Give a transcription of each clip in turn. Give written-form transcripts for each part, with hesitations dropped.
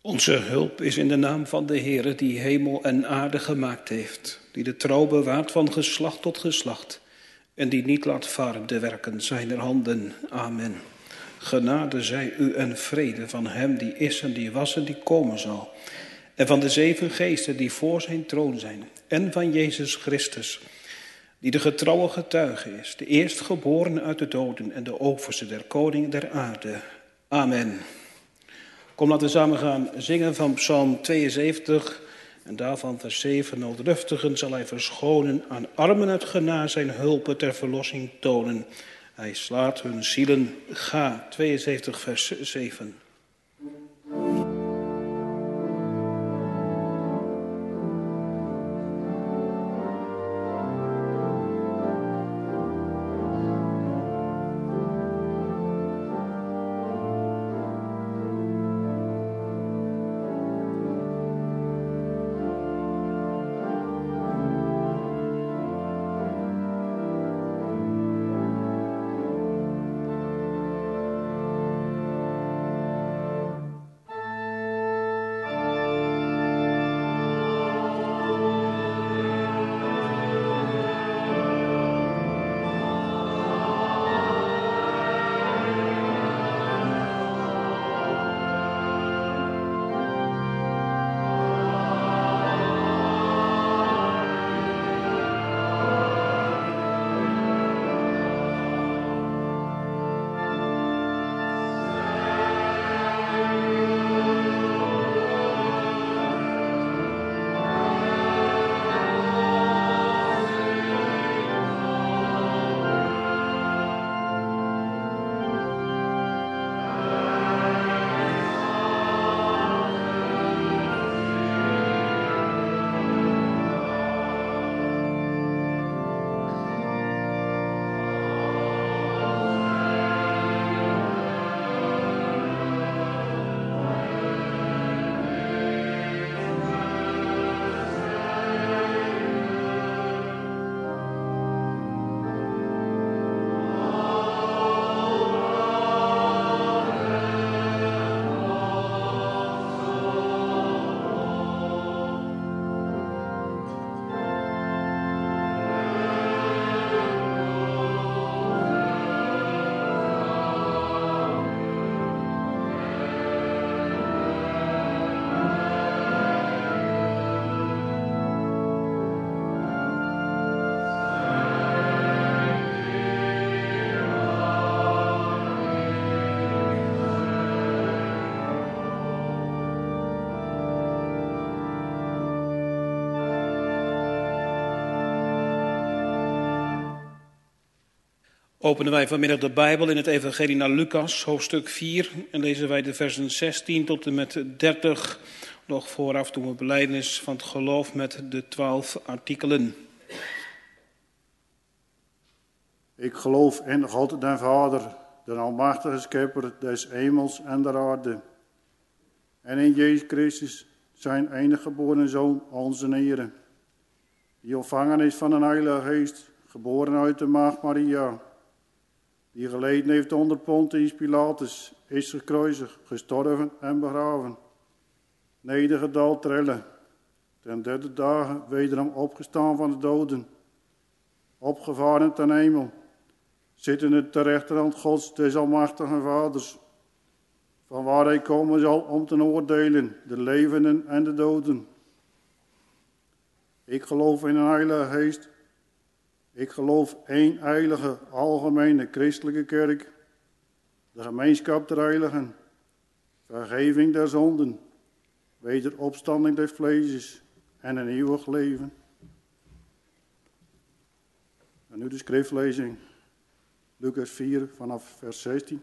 Onze hulp is in de naam van de Heere die hemel en aarde gemaakt heeft, die de trouw bewaart van geslacht tot geslacht en die niet laat varen de werken zijner handen. Amen. Genade zij u en vrede van hem die is en die was en die komen zal, en van de 7 geesten die voor zijn troon zijn, en van Jezus Christus, die de getrouwe getuige is, de eerstgeborene uit de doden en de overste der koningen der aarde. Amen. Kom, laten we samen gaan zingen van Psalm 72 en daarvan vers 7. Nooddruftigen zal hij verschonen, aan armen uit genade zijn hulpen ter verlossing tonen. Hij slaat hun zielen ga. 72 vers 7. Openen wij vanmiddag de Bijbel in het Evangelie naar Lucas, hoofdstuk 4. En lezen wij de versen 16 tot en met 30. Nog vooraf doen we belijdenis van het geloof met de 12 artikelen. Ik geloof in God den Vader, de almachtige schepper des hemels en der aarde. En in Jezus Christus, zijn enige geboren Zoon, onze Heere. Die ontvangen is van een Heilige Geest, geboren uit de maagd Maria. Die geleden heeft onder Pontius Pilatus, is gekruisigd, gestorven en begraven. Nedergedaald trillen, ten 3e dagen wederom opgestaan van de doden. Opgevaren ten hemel, zittende ter rechterhand Gods des almachtigen Vaders. Van waar hij komen zal om te oordelen, de levenden en de doden. Ik geloof in een Heilige Geest. Ik geloof één heilige, algemene christelijke kerk, de gemeenschap der heiligen, vergeving der zonden, wederopstanding des vlees en een eeuwig leven. En nu de schriftlezing, Lucas 4 vanaf vers 16.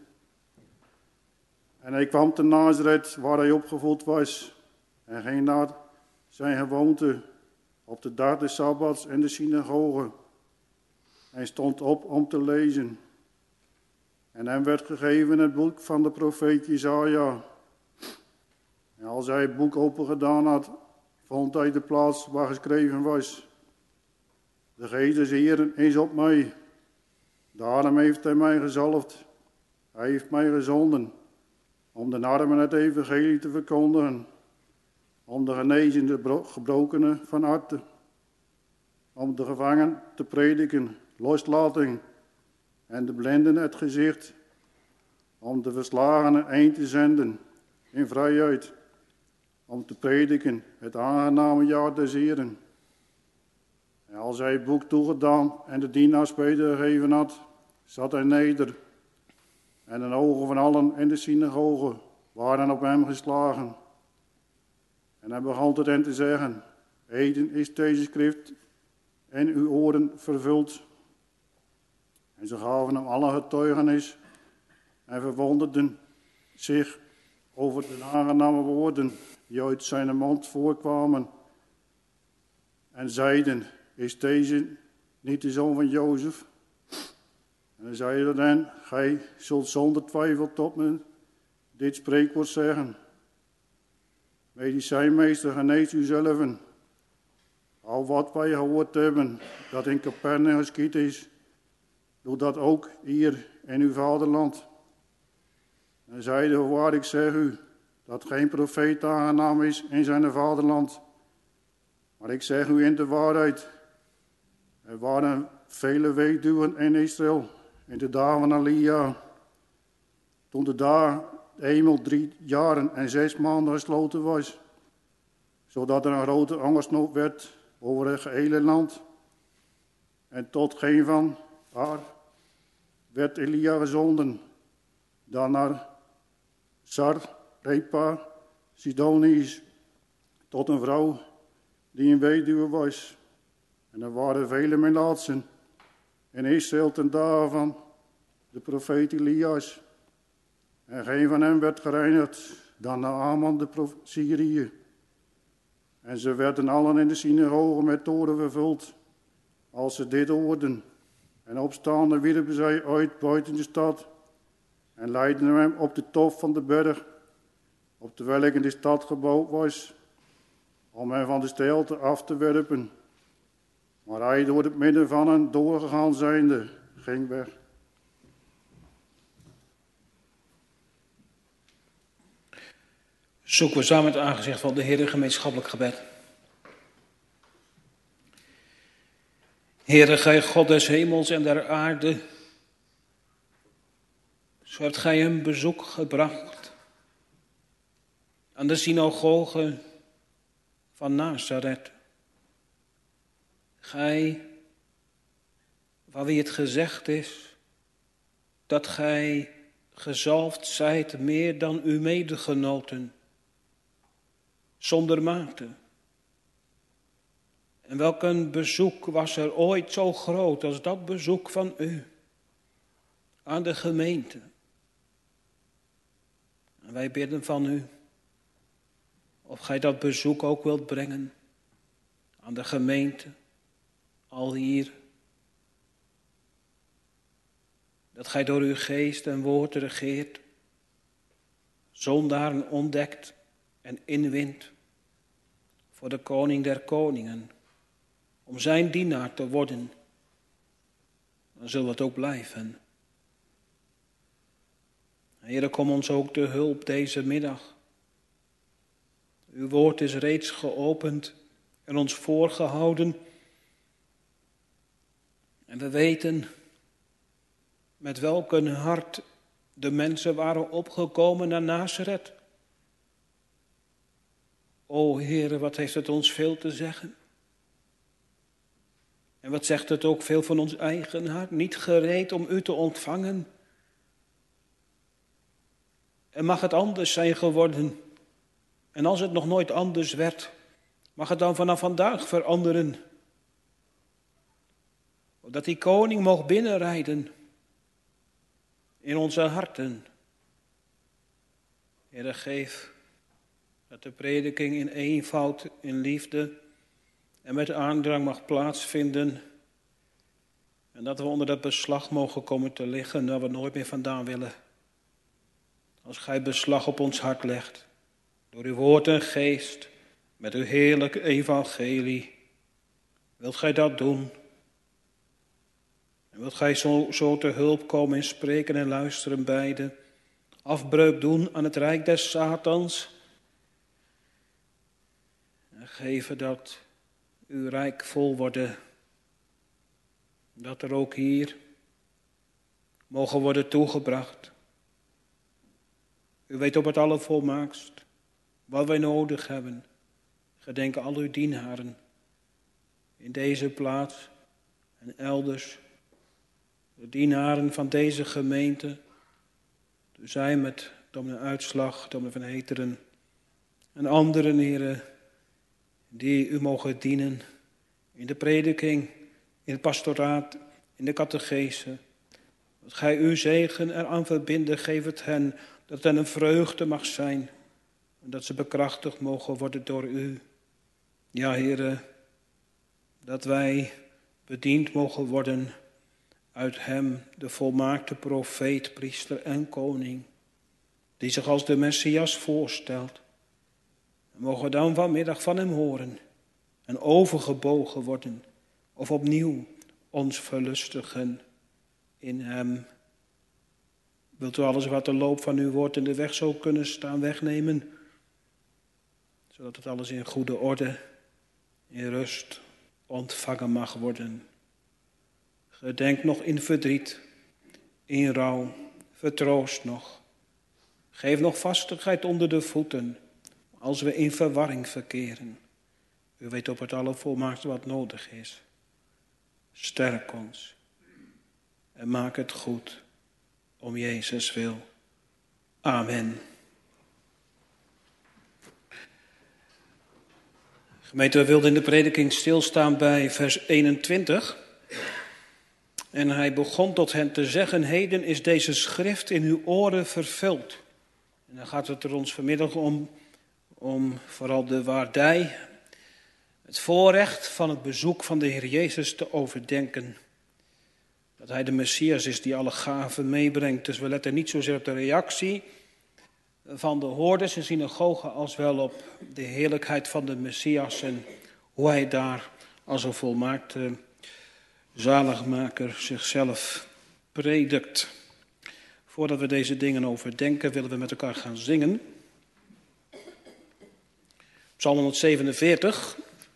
En hij kwam te Nazareth, waar hij opgevoed was, en ging naar zijn gewoonte op de dag des Sabbats in de synagoge. Hij stond op om te lezen. En hem werd gegeven het boek van de profeet Jesaja. En als hij het boek open gedaan had, vond hij de plaats waar geschreven was: de Geest des Heeren is op mij. Daarom heeft hij mij gezalfd. Hij heeft mij gezonden om de armen het evangelie te verkondigen, om de genezende gebrokenen van harte, om de gevangenen te prediken, loslating en de blinden het gezicht, om de verslagenen heen te zenden in vrijheid, om te prediken het aangename jaar des Heren. En als hij het boek toegedaan en de dienaars Peter gegeven had, zat hij neder. En de ogen van allen in de synagoge waren op hem geslagen. En hij begon tot hen te zeggen: heden is deze schrift in uw oren vervuld. En ze gaven hem alle getuigenis en verwonderden zich over de aangename woorden die uit zijn mond voorkwamen. En zeiden: is deze niet de zoon van Jozef? En hij zei tot hen: gij zult zonder twijfel tot me dit spreekwoord zeggen: medicijnmeester, genees u zelven. Al wat wij gehoord hebben dat in Capernaum geschied is, doe dat ook hier in uw vaderland. En hij zeide: voorwaar, ik zeg u dat geen profeet aangenaam is in zijn vaderland. Maar ik zeg u in de waarheid, er waren vele weduwen in Israël in de dagen van Elia, toen de hemel 3 jaren en 6 maanden gesloten was, zodat er een grote hongersnood werd over het gehele land. En tot geen van haar werd Elia gezonden, dan naar Sarepta, Sidonisch, tot een vrouw die een weduwe was. En er waren vele melaatsen in Israël ten dagen van de profeet Elias. En geen van hen werd gereinigd dan Naaman de Syrië. En ze werden allen in de synagoge met toorn vervuld, als ze dit hoorden. En opstaande wierpen zij uit buiten de stad en leidden hem op de top van de berg, op de welke de stad gebouwd was, om hem van de steilte af te werpen. Maar hij, door het midden van hen doorgegaan zijnde, ging weg. Zoeken we samen het aangezicht van de Heer in gemeenschappelijk gebed. Heere, gij God des hemels en der aarde, zo hebt gij een bezoek gebracht aan de synagoge van Nazareth. Gij, van wie het gezegd is dat gij gezalfd zijt meer dan uw medegenoten, zonder mate. En welk een bezoek was er ooit zo groot als dat bezoek van u aan de gemeente. En wij bidden van u of gij dat bezoek ook wilt brengen aan de gemeente, al hier. Dat gij door uw geest en woord regeert, zondaren ontdekt en inwint voor de koning der koningen, om zijn dienaar te worden. Dan zullen we het ook blijven. Heere, kom ons ook te hulp deze middag. Uw woord is reeds geopend en ons voorgehouden. En we weten met welk een hart de mensen waren opgekomen naar Nazareth. O Heere, wat heeft het ons veel te zeggen. En wat zegt het ook veel van ons eigen hart, niet gereed om u te ontvangen. En mag het anders zijn geworden. En als het nog nooit anders werd, mag het dan vanaf vandaag veranderen. Dat die koning mocht binnenrijden in onze harten. Heere, geef dat de prediking in eenvoud, in liefde en met aandrang mag plaatsvinden. En dat we onder dat beslag mogen komen te liggen, dat we nooit meer vandaan willen. Als gij beslag op ons hart legt, door uw woord en geest, met uw heerlijke evangelie, wilt gij dat doen? En wilt gij zo te hulp komen in spreken en luisteren beide, afbreuk doen aan het rijk des Satans. En geven dat uw rijk vol worden. Dat er ook hier mogen worden toegebracht. U weet op het allervolmaakst wat wij nodig hebben. Gedenk al uw dienaren in deze plaats en elders. De dienaren van deze gemeente. U zijn met dominee Uitslag, dominee Van Heteren en anderen, heren, die u mogen dienen in de prediking, in het pastoraat, in de catechese. Dat gij uw zegen eraan verbinden, geef het hen, dat het hen een vreugde mag zijn. En dat ze bekrachtigd mogen worden door u. Ja, heren, dat wij bediend mogen worden uit hem, de volmaakte profeet, priester en koning, die zich als de Messias voorstelt. En mogen we dan vanmiddag van hem horen en overgebogen worden of opnieuw ons verlustigen in hem. Wilt u alles wat de loop van uw woord in de weg zou kunnen staan wegnemen, zodat het alles in goede orde, in rust ontvangen mag worden. Gedenk nog in verdriet, in rouw, vertroost nog. Geef nog vastigheid onder de voeten, als we in verwarring verkeren. U weet op het allervolmaakste wat nodig is. Sterk ons en maak het goed om Jezus wil. Amen. Gemeente, we wilden in de prediking stilstaan bij vers 21. En hij begon tot hen te zeggen: heden is deze schrift in uw oren vervuld. En dan gaat het er ons vanmiddag om vooral de waardij, het voorrecht van het bezoek van de Heer Jezus te overdenken. Dat hij de Messias is die alle gaven meebrengt. Dus we letten niet zozeer op de reactie van de hoorders in synagoge als wel op de heerlijkheid van de Messias en hoe hij daar als een volmaakte zaligmaker zichzelf predikt. Voordat we deze dingen overdenken, willen we met elkaar gaan zingen. Psalm 147,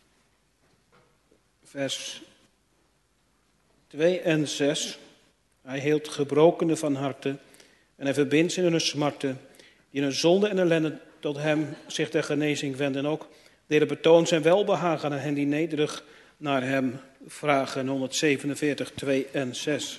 vers 2 en 6. Hij heelt gebrokenen van harte en hij verbindt ze in hun smarten, die in hun zonde en ellende tot hem zich ter genezing wenden. En ook de Heer betoont zijn welbehagen aan hen die nederig naar hem vragen. 147, 2 en 6.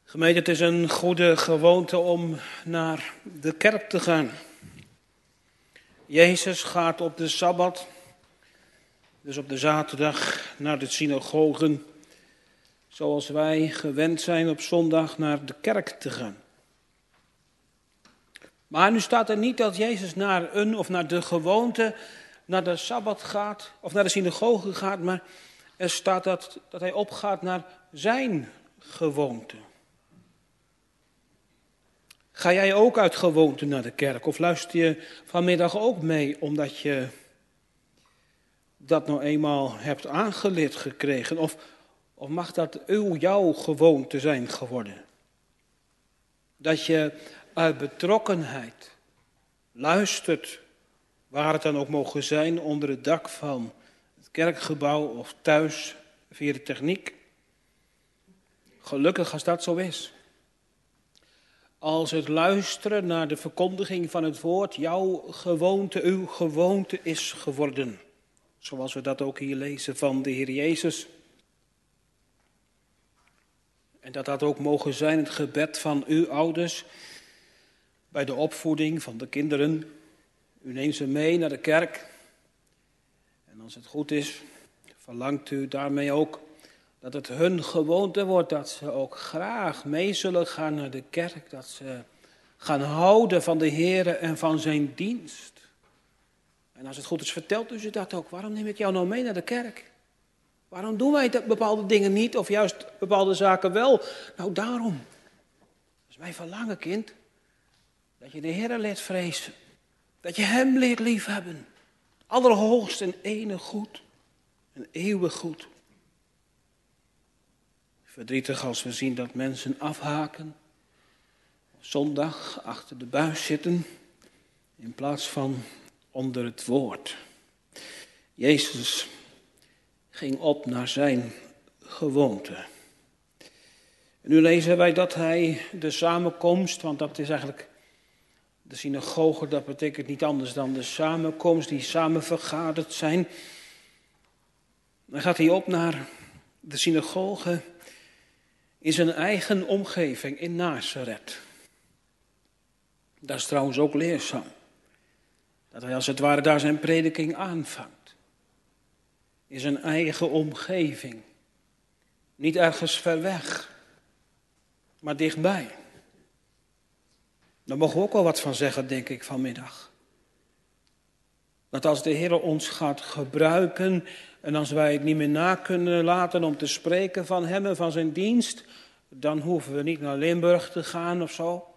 Gemeente, het is een goede gewoonte om naar de kerk te gaan. Jezus gaat op de Sabbat, dus op de zaterdag, naar de synagogen, zoals wij gewend zijn op zondag naar de kerk te gaan. Maar nu staat er niet dat Jezus naar een of naar de gewoonte, naar de Sabbat gaat, of naar de synagoge gaat, maar er staat dat hij opgaat naar zijn gewoonte. Ga jij ook uit gewoonte naar de kerk? Of luister je vanmiddag ook mee omdat je dat nou eenmaal hebt aangeleerd gekregen? Of mag dat jouw gewoonte zijn geworden? Dat je uit betrokkenheid luistert, waar het dan ook mogen zijn, onder het dak van het kerkgebouw of thuis via de techniek. Gelukkig als dat zo is. Als het luisteren naar de verkondiging van het woord jouw gewoonte, uw gewoonte is geworden. Zoals we dat ook hier lezen van de Heer Jezus. En dat ook mogen zijn het gebed van uw ouders bij de opvoeding van de kinderen. U neemt ze mee naar de kerk. En als het goed is, verlangt u daarmee ook dat het hun gewoonte wordt dat ze ook graag mee zullen gaan naar de kerk. Dat ze gaan houden van de Heer en van zijn dienst. En als het goed is, vertelt u ze dat ook. Waarom neem ik jou nou mee naar de kerk? Waarom doen wij bepaalde dingen niet of juist bepaalde zaken wel? Nou daarom. Dat is mijn verlangen, kind. Dat je de Heer leert vrezen. Dat je hem leert liefhebben. Allerhoogst en enig goed. En eeuwig goed. Verdrietig als we zien dat mensen afhaken. Zondag achter de buis zitten. In plaats van onder het woord. Jezus ging op naar zijn gewoonte. En nu lezen wij dat hij de samenkomst, want dat is eigenlijk de synagoge, dat betekent niet anders dan de samenkomst, die samen vergaderd zijn. Dan gaat hij op naar de synagoge in zijn eigen omgeving in Nazareth. Dat is trouwens ook leerzaam. Dat hij als het ware daar zijn prediking aanvangt. In zijn eigen omgeving. Niet ergens ver weg, maar dichtbij. Daar mogen we ook wel wat van zeggen, denk ik, vanmiddag. Dat als de Heer ons gaat gebruiken en als wij het niet meer na kunnen laten om te spreken van hem en van zijn dienst, dan hoeven we niet naar Limburg te gaan of zo.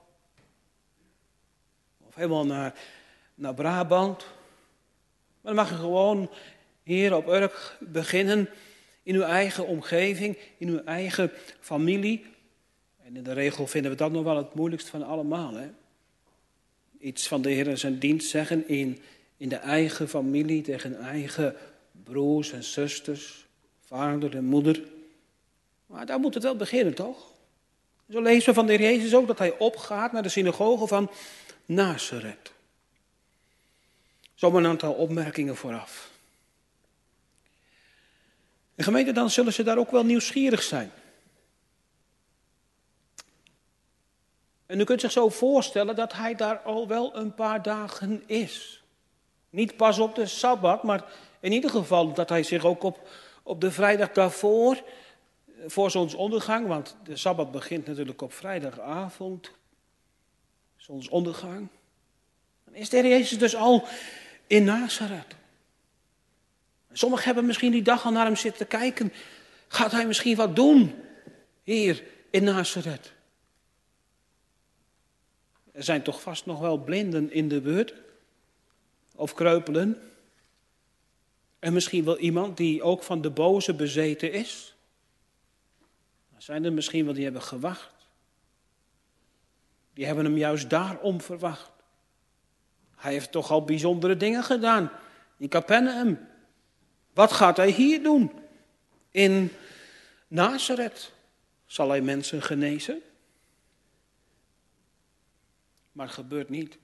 Of helemaal naar Brabant. Maar dan mag je gewoon hier op Urk beginnen in uw eigen omgeving, in uw eigen familie. En in de regel vinden we dat nog wel het moeilijkst van allemaal. Hè? Iets van de Heer en zijn dienst zeggen in de eigen familie, tegen eigen broers en zusters, vader en moeder. Maar daar moet het wel beginnen, toch? Zo lezen we van de Heer Jezus ook dat hij opgaat naar de synagoge van Nazareth. Zomaar een aantal opmerkingen vooraf. En gemeente, dan zullen ze daar ook wel nieuwsgierig zijn. En u kunt zich zo voorstellen dat hij daar al wel een paar dagen is. Niet pas op de Sabbat, maar in ieder geval dat hij zich ook op de vrijdag daarvoor, voor zonsondergang, want de Sabbat begint natuurlijk op vrijdagavond, zonsondergang. Dan is de Heer Jezus dus al in Nazareth. Sommigen hebben misschien die dag al naar hem zitten kijken. Gaat hij misschien wat doen hier in Nazareth? Er zijn toch vast nog wel blinden in de buurt? Of kreupelen? En misschien wel iemand die ook van de boze bezeten is? Er zijn er misschien wel die hebben gewacht. Die hebben hem juist daarom verwacht. Hij heeft toch al bijzondere dingen gedaan in Capernaum. Wat gaat hij hier doen? In Nazareth zal hij mensen genezen? Maar het gebeurt niet.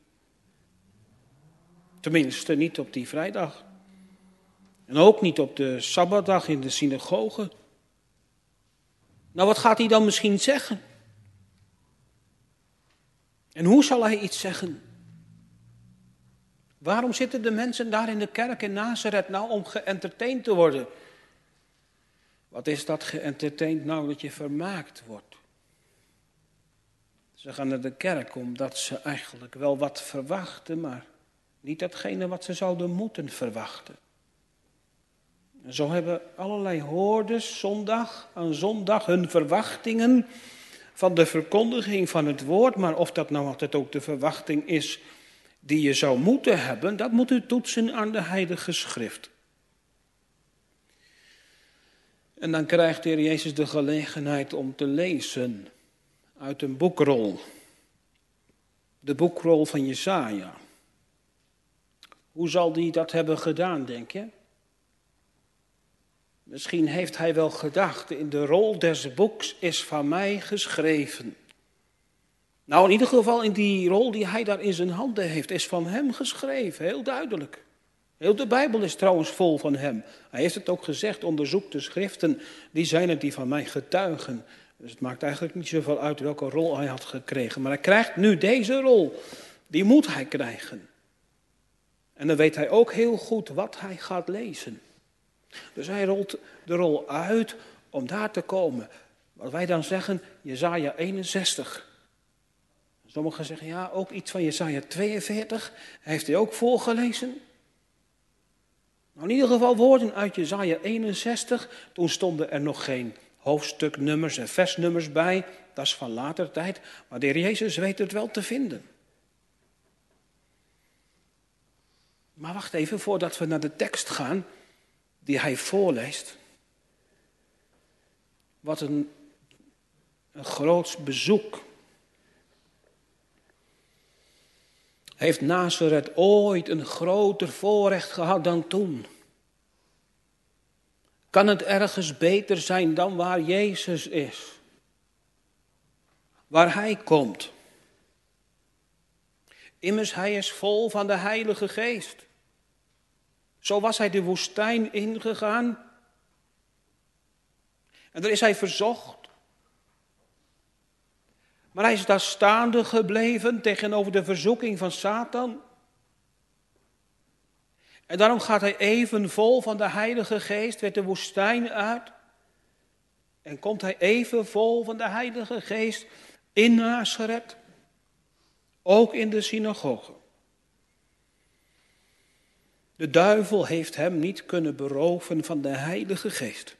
Tenminste niet op die vrijdag. En ook niet op de Sabbatdag in de synagoge. Nou, wat gaat hij dan misschien zeggen? En hoe zal hij iets zeggen? Waarom zitten de mensen daar in de kerk in Nazareth nou om geëntertained te worden? Wat is dat geëntertained nou, dat je vermaakt wordt? Ze gaan naar de kerk omdat ze eigenlijk wel wat verwachten, maar niet datgene wat ze zouden moeten verwachten. En zo hebben allerlei hoorders zondag aan zondag hun verwachtingen van de verkondiging van het woord. Maar of dat nou altijd ook de verwachting is die je zou moeten hebben, dat moet u toetsen aan de Heilige Schrift. En dan krijgt de Heer Jezus de gelegenheid om te lezen uit een boekrol. De boekrol van Jesaja. Hoe zal die dat hebben gedaan, denk je? Misschien heeft hij wel gedacht, in de rol des boeks is van mij geschreven. Nou, in ieder geval in die rol die hij daar in zijn handen heeft, is van hem geschreven, heel duidelijk. Heel de Bijbel is trouwens vol van hem. Hij heeft het ook gezegd, onderzoek de schriften, die zijn het die van mij getuigen. Dus het maakt eigenlijk niet zoveel uit welke rol hij had gekregen. Maar hij krijgt nu deze rol, die moet hij krijgen. En dan weet hij ook heel goed wat hij gaat lezen. Dus hij rolt de rol uit om daar te komen. Wat wij dan zeggen, Jesaja 61. Sommigen zeggen, ja, ook iets van Jesaja 42. Heeft hij ook voorgelezen? Nou, in ieder geval woorden uit Jesaja 61. Toen stonden er nog geen hoofdstuknummers en versnummers bij. Dat is van later tijd. Maar de Heer Jezus weet het wel te vinden. Maar wacht even, voordat we naar de tekst gaan die hij voorleest. Wat een groots bezoek. Heeft Nazareth ooit een groter voorrecht gehad dan toen? Kan het ergens beter zijn dan waar Jezus is? Waar hij komt? Immers, hij is vol van de Heilige Geest. Zo was hij de woestijn ingegaan. En daar is hij verzocht. Maar hij is daar staande gebleven tegenover de verzoeking van Satan. En daarom gaat hij even vol van de Heilige Geest weer de woestijn uit. En komt hij even vol van de Heilige Geest in Nazareth. Ook in de synagoge. De duivel heeft hem niet kunnen beroven van de Heilige Geest.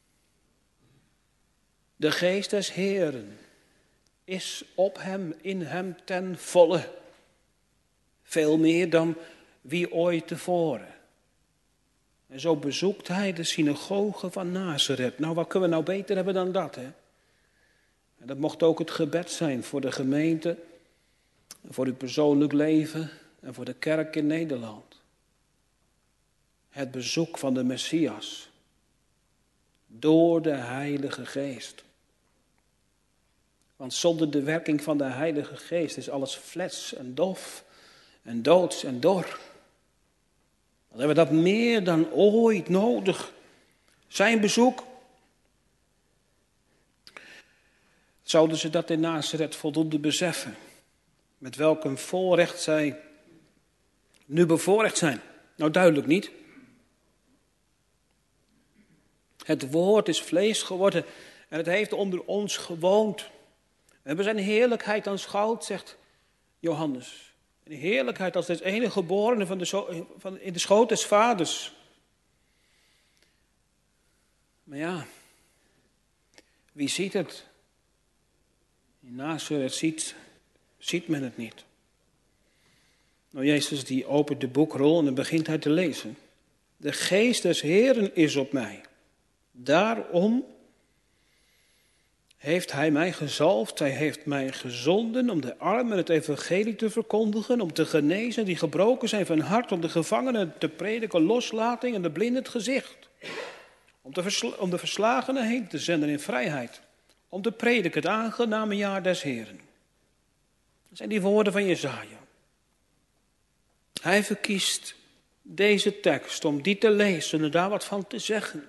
De Geest des Heeren is op hem, in hem ten volle. Veel meer dan wie ooit tevoren. En zo bezoekt hij de synagoge van Nazareth. Nou, wat kunnen we nou beter hebben dan dat, hè? En dat mocht ook het gebed zijn voor de gemeente, voor uw persoonlijk leven en voor de kerk in Nederland. Het bezoek van de Messias door de Heilige Geest. Want zonder de werking van de Heilige Geest is alles flets en dof en doods en dor. Dan hebben we dat meer dan ooit nodig. Zijn bezoek. Zouden ze dat in Nazareth voldoende beseffen? Met welk een voorrecht zij nu bevoorrecht zijn? Nou, duidelijk niet. Het woord is vlees geworden en het heeft onder ons gewoond. We hebben zijn heerlijkheid aanschouwd, zegt Johannes. Een heerlijkheid als des enige geborene in de schoot des vaders. Maar ja, wie ziet het? In Nazareth ziet men het niet. Nou, Jezus die opent de boekrol en dan begint hij te lezen. De geest des Heeren is op mij. Daarom heeft hij mij gezalfd, hij heeft mij gezonden om de armen het evangelie te verkondigen, om te genezen die gebroken zijn van hart, om de gevangenen te prediken loslating en de blinden het gezicht. Om de verslagenen heen te zenden in vrijheid, om te prediken het aangename jaar des Heeren. Dat zijn die woorden van Jesaja. Hij verkiest deze tekst om die te lezen en daar wat van te zeggen.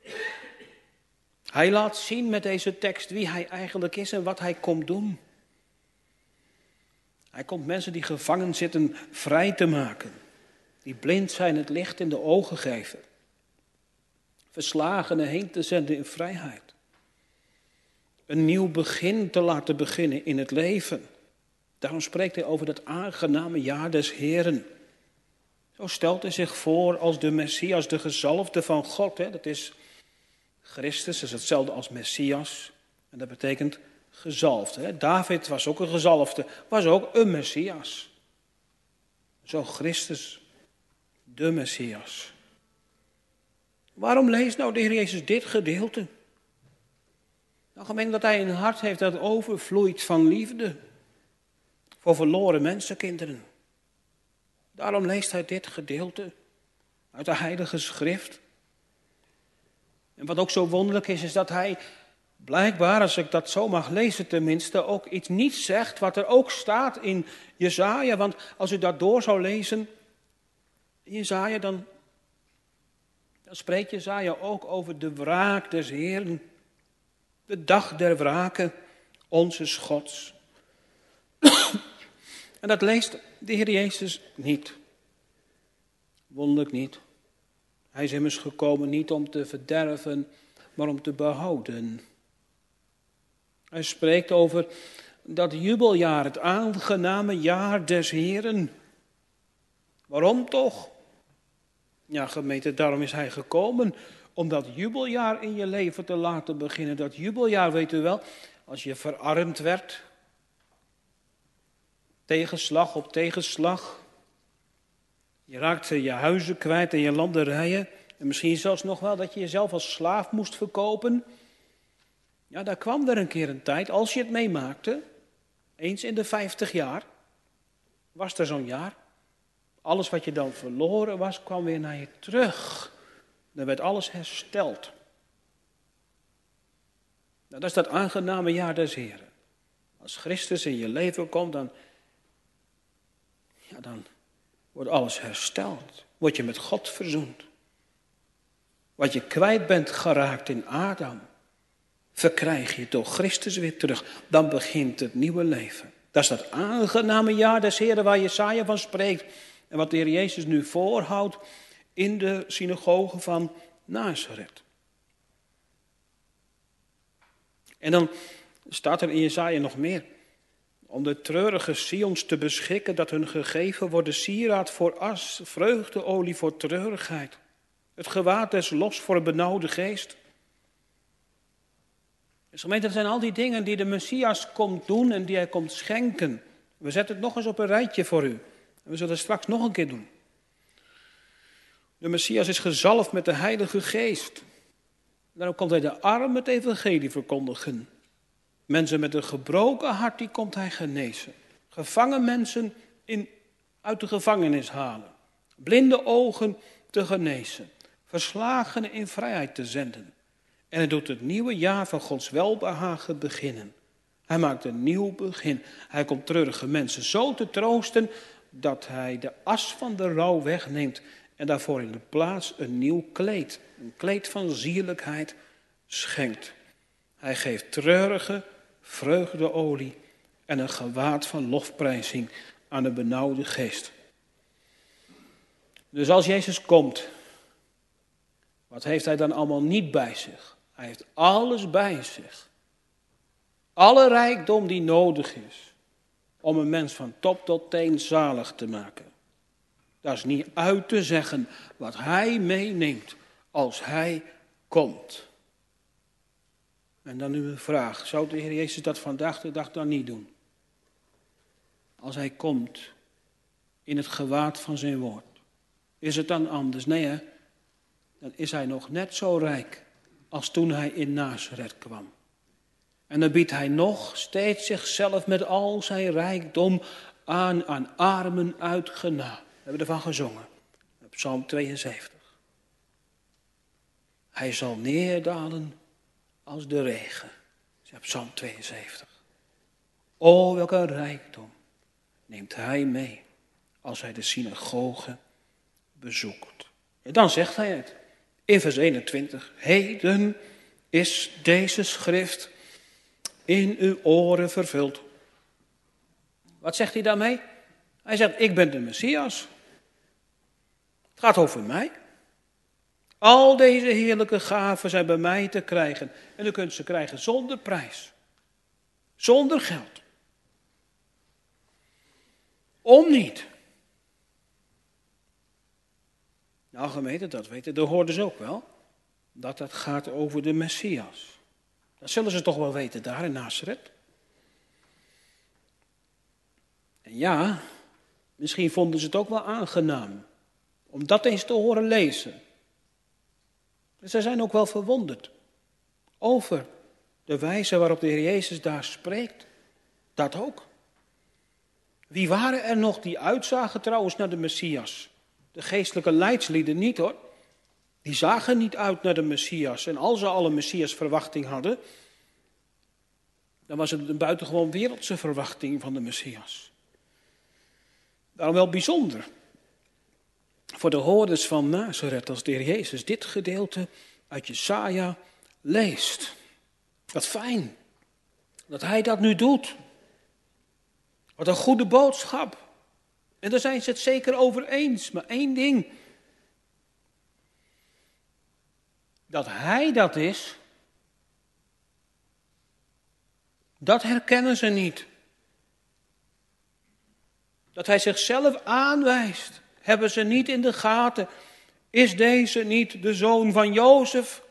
Hij laat zien met deze tekst wie hij eigenlijk is en wat hij komt doen. Hij komt mensen die gevangen zitten vrij te maken. Die blind zijn het licht in de ogen geven. Verslagenen heen te zenden in vrijheid. Een nieuw begin te laten beginnen in het leven. Daarom spreekt hij over dat aangename jaar des Heren. Zo stelt hij zich voor als de Messias, de gezalfde van God. Dat is Christus, dat is hetzelfde als Messias. En dat betekent gezalfde. David was ook een gezalfde, was ook een Messias. Zo Christus, de Messias. Waarom leest nou de Heer Jezus dit gedeelte? Nou, gemeen dat hij een hart heeft dat overvloeit van liefde voor verloren mensenkinderen. Daarom leest hij dit gedeelte uit de Heilige Schrift. En wat ook zo wonderlijk is dat hij blijkbaar, als ik dat zo mag lezen tenminste, ook iets niet zegt wat er ook staat in Jesaja. Want als u dat door zou lezen in Jesaja, dan spreekt Jesaja ook over de wraak des Heeren. De dag der wraken, onze Gods. En dat leest de Heer Jezus niet. Wonderlijk niet. Hij is immers gekomen niet om te verderven, maar om te behouden. Hij spreekt over dat jubeljaar, het aangename jaar des Heeren. Waarom toch? Ja, gemeente, daarom is hij gekomen om dat jubeljaar in je leven te laten beginnen. Dat jubeljaar, weet u wel, als je verarmd werd. Tegenslag op tegenslag. Je raakte je huizen kwijt en je landerijen. En misschien zelfs nog wel dat je jezelf als slaaf moest verkopen. Ja, daar kwam er een keer een tijd, als je het meemaakte, eens in de 50 jaar, was er zo'n jaar. Alles wat je dan verloren was, kwam weer naar je terug. Dan werd alles hersteld. Nou, dat is dat aangename jaar des Heren. Als Christus in je leven komt, dan wordt alles hersteld. Word je met God verzoend. Wat je kwijt bent geraakt in Adam, verkrijg je door Christus weer terug. Dan begint het nieuwe leven. Dat is dat aangename jaar des Heren waar Jesaja van spreekt. En wat de Heer Jezus nu voorhoudt in de synagoge van Nazareth. En dan staat er in Jesaja nog meer. Om de treurige Sions te beschikken dat hun gegeven worden sieraad voor as, vreugdeolie voor treurigheid. Het gewaad des los voor een benauwde geest. Dus gemeente, dat zijn al die dingen die de Messias komt doen en die hij komt schenken. We zetten het nog eens op een rijtje voor u. En we zullen het straks nog een keer doen. De Messias is gezalfd met de Heilige Geest. Daarom komt hij de armen het evangelie verkondigen. Mensen met een gebroken hart, die komt hij genezen. Gevangen mensen uit de gevangenis halen. Blinde ogen te genezen. Verslagenen in vrijheid te zenden. En hij doet het nieuwe jaar van Gods welbehagen beginnen. Hij maakt een nieuw begin. Hij komt treurige mensen zo te troosten dat hij de as van de rouw wegneemt en daarvoor in de plaats een nieuw kleed, een kleed van zierlijkheid schenkt. Hij geeft treurige vreugdeolie en een gewaad van lofprijzing aan de benauwde geest. Dus als Jezus komt, wat heeft hij dan allemaal niet bij zich? Hij heeft alles bij zich. Alle rijkdom die nodig is om een mens van top tot teen zalig te maken. Dat is niet uit te zeggen wat hij meeneemt als hij komt. En dan nu een vraag. Zou de Heer Jezus dat vandaag de dag dan niet doen? Als hij komt in het gewaad van zijn woord. Is het dan anders? Nee, hè? Dan is hij nog net zo rijk als toen hij in Nazareth kwam. En dan biedt hij nog steeds zichzelf met al zijn rijkdom aan armen uit genade. We hebben ervan gezongen. Psalm 72. Hij zal neerdalen als de regen. Psalm 72. O, welke rijkdom neemt hij mee als hij de synagoge bezoekt. En dan zegt hij het in vers 21. Heden is deze schrift in uw oren vervuld. Wat zegt hij daarmee? Hij zegt, ik ben de Messias. Het gaat over mij. Al deze heerlijke gaven zijn bij mij te krijgen. En u kunt ze krijgen zonder prijs. Zonder geld. Om niet. Nou gemeente, dat weten de hoorders ook wel. Dat het gaat over de Messias. Dat zullen ze toch wel weten daar in Nazareth. En ja, misschien vonden ze het ook wel aangenaam. Om dat eens te horen lezen. Ze zijn ook wel verwonderd. Over de wijze waarop de Heer Jezus daar spreekt. Dat ook. Wie waren er nog die uitzagen trouwens naar de Messias? De geestelijke leidslieden niet hoor. Die zagen niet uit naar de Messias. En als ze al een Messias verwachting hadden, dan was het een buitengewoon wereldse verwachting van de Messias. Daarom wel bijzonder voor de hoorders van Nazareth als de Heer Jezus dit gedeelte uit Jesaja leest. Wat fijn dat hij dat nu doet. Wat een goede boodschap. En daar zijn ze het zeker over eens. Maar één ding. Dat hij dat is, dat herkennen ze niet. Dat hij zichzelf aanwijst, hebben ze niet in de gaten. Is deze niet de zoon van Jozef?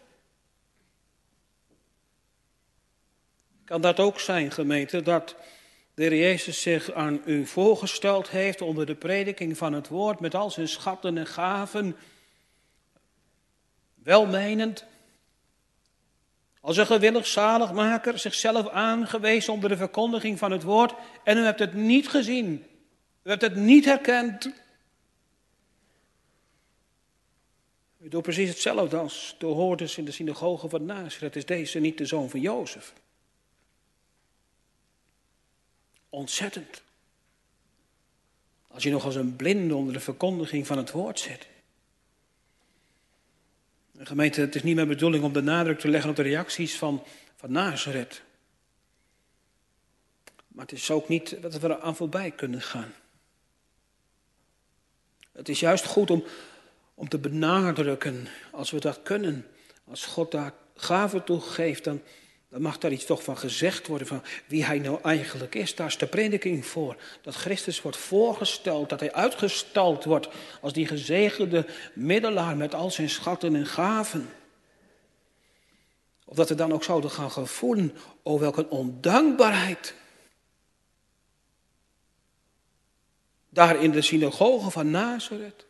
Kan dat ook zijn, gemeente, dat de Heer Jezus zich aan u voorgesteld heeft onder de prediking van het woord met al zijn schatten en gaven, welmenend, als een gewillig zaligmaker, zichzelf aangewezen onder de verkondiging van het woord en u hebt het niet gezien, u hebt het niet herkend. U doet precies hetzelfde als de hoorders in de synagoge van Nazareth. Is deze niet de zoon van Jozef? Ontzettend. Als je nog als een blinde onder de verkondiging van het woord zit. Gemeente, het is niet mijn bedoeling om de nadruk te leggen op de reacties van Nazareth. Maar het is ook niet dat we er aan voorbij kunnen gaan. Het is juist goed om te benadrukken, als we dat kunnen. Als God daar gaven toe geeft, dan mag daar iets toch van gezegd worden, van wie hij nou eigenlijk is. Daar is de prediking voor. Dat Christus wordt voorgesteld, dat hij uitgestald wordt als die gezegende middelaar met al zijn schatten en gaven. Of dat we dan ook zouden gaan gevoelen, oh welke ondankbaarheid. Daar in de synagoge van Nazareth.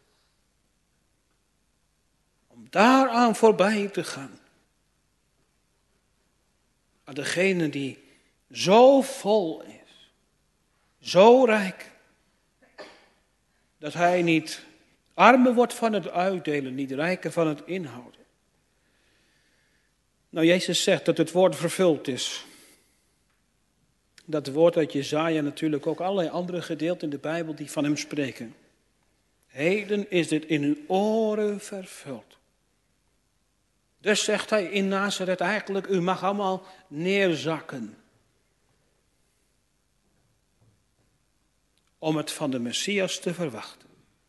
Om daaraan voorbij te gaan. Aan degene die zo vol is, zo rijk, dat hij niet armer wordt van het uitdelen, niet rijker van het inhouden. Nou, Jezus zegt dat het woord vervuld is. Dat woord uit Jesaja natuurlijk ook allerlei andere gedeelten in de Bijbel die van hem spreken. Heden is dit in uw oren vervuld. Dus zegt hij in Nazareth eigenlijk, u mag allemaal neerzakken. Om het van de Messias te verwachten.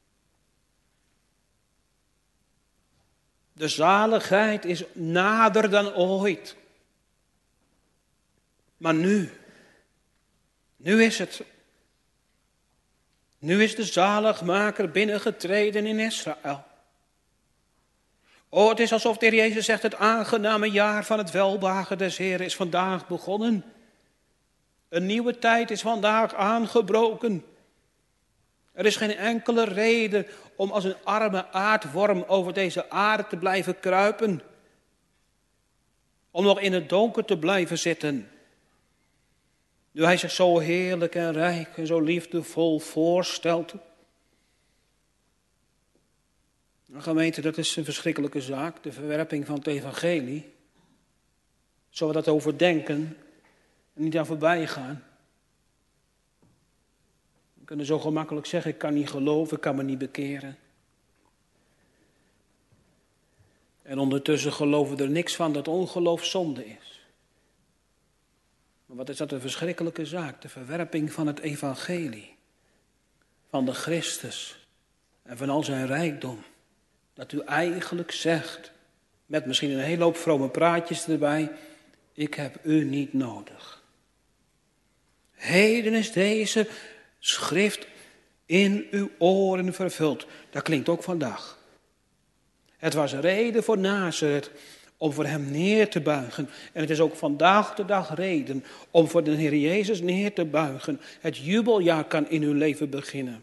De zaligheid is nader dan ooit. Maar nu is het. Nu is de zaligmaker binnengetreden in Israël. Oh, het is alsof de Heer Jezus zegt, het aangename jaar van het welbehagen des Heeren is vandaag begonnen. Een nieuwe tijd is vandaag aangebroken. Er is geen enkele reden om als een arme aardworm over deze aarde te blijven kruipen. Om nog in het donker te blijven zitten. Nu hij zich zo heerlijk en rijk en zo liefdevol voorstelt. Nou, gemeente, dat is een verschrikkelijke zaak, de verwerping van het evangelie. Zullen we dat overdenken en niet aan voorbij gaan? We kunnen zo gemakkelijk zeggen, ik kan niet geloven, ik kan me niet bekeren. En ondertussen geloven we er niks van dat ongeloof zonde is. Maar wat is dat een verschrikkelijke zaak, de verwerping van het evangelie. Van de Christus en van al zijn rijkdom. Dat u eigenlijk zegt, met misschien een hele hoop vrome praatjes erbij, ik heb u niet nodig. Heden is deze schrift in uw oren vervuld. Dat klinkt ook vandaag. Het was reden voor Nazareth om voor hem neer te buigen. En het is ook vandaag de dag reden om voor de Heer Jezus neer te buigen. Het jubeljaar kan in uw leven beginnen.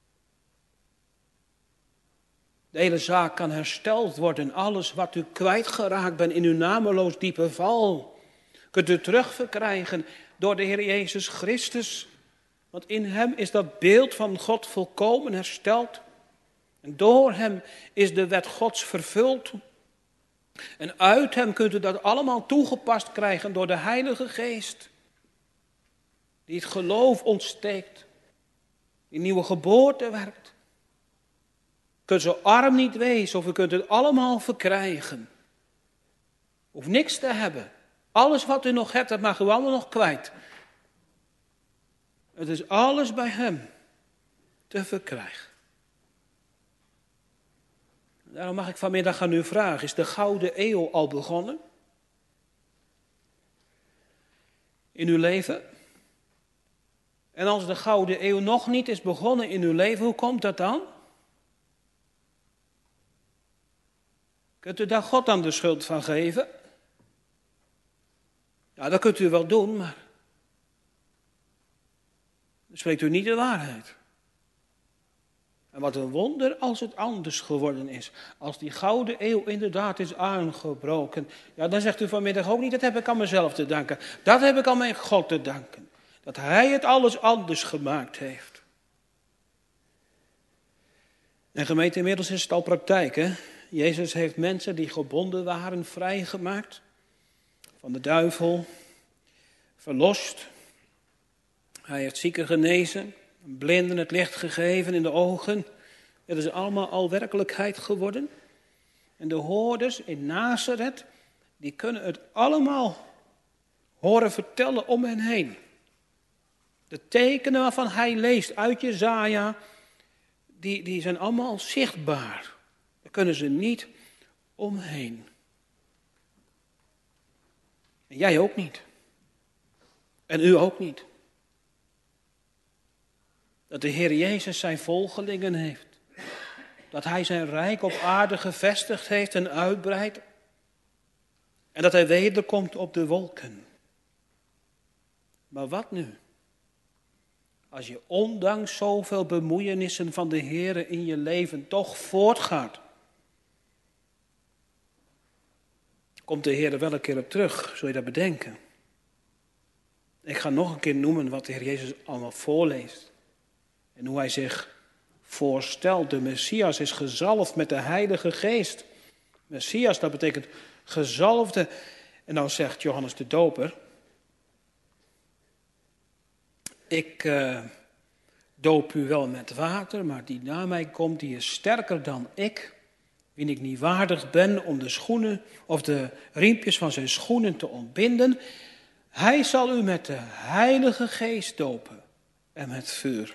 De hele zaak kan hersteld worden. Alles wat u kwijtgeraakt bent in uw nameloos diepe val, kunt u terugverkrijgen door de Heer Jezus Christus. Want in hem is dat beeld van God volkomen hersteld. En door hem is de wet Gods vervuld. En uit hem kunt u dat allemaal toegepast krijgen door de Heilige Geest. Die het geloof ontsteekt. Die nieuwe geboorte werkt. U kunt zo arm niet wezen of u kunt het allemaal verkrijgen. Hoeft niks te hebben. Alles wat u nog hebt, dat mag u allemaal nog kwijt. Het is alles bij hem te verkrijgen. Daarom mag ik vanmiddag aan u vragen, is de Gouden Eeuw al begonnen? In uw leven? En als de Gouden Eeuw nog niet is begonnen in uw leven, hoe komt dat dan? Kunt u daar God dan de schuld van geven? Ja, dat kunt u wel doen, maar dan spreekt u niet de waarheid. En wat een wonder als het anders geworden is. Als die Gouden Eeuw inderdaad is aangebroken. Ja, dan zegt u vanmiddag ook niet, dat heb ik aan mezelf te danken. Dat heb ik aan mijn God te danken. Dat hij het alles anders gemaakt heeft. En gemeente, inmiddels is het al praktijk, hè? Jezus heeft mensen die gebonden waren vrijgemaakt. Van de duivel. Verlost. Hij heeft zieken genezen. Blinden het licht gegeven in de ogen. Het is allemaal al werkelijkheid geworden. En de hoorders in Nazareth, die kunnen het allemaal horen vertellen om hen heen. De tekenen waarvan hij leest uit Jesaja, die zijn allemaal zichtbaar. Daar kunnen ze niet omheen. En jij ook niet. En u ook niet. Dat de Heer Jezus zijn volgelingen heeft. Dat hij zijn rijk op aarde gevestigd heeft en uitbreidt. En dat hij wederkomt op de wolken. Maar wat nu? Als je ondanks zoveel bemoeienissen van de Heer in je leven toch voortgaat. Komt de Heer er wel een keer op terug, zul je dat bedenken. Ik ga nog een keer noemen wat de Heer Jezus allemaal voorleest. En hoe hij zich voorstelt. De Messias is gezalfd met de Heilige Geest. Messias, dat betekent gezalfde. En nou zegt Johannes de Doper. Ik doop u wel met water, maar die na mij komt, die is sterker dan ik. Wien ik niet waardig ben om de schoenen of de riempjes van zijn schoenen te ontbinden. Hij zal u met de Heilige Geest dopen en met vuur.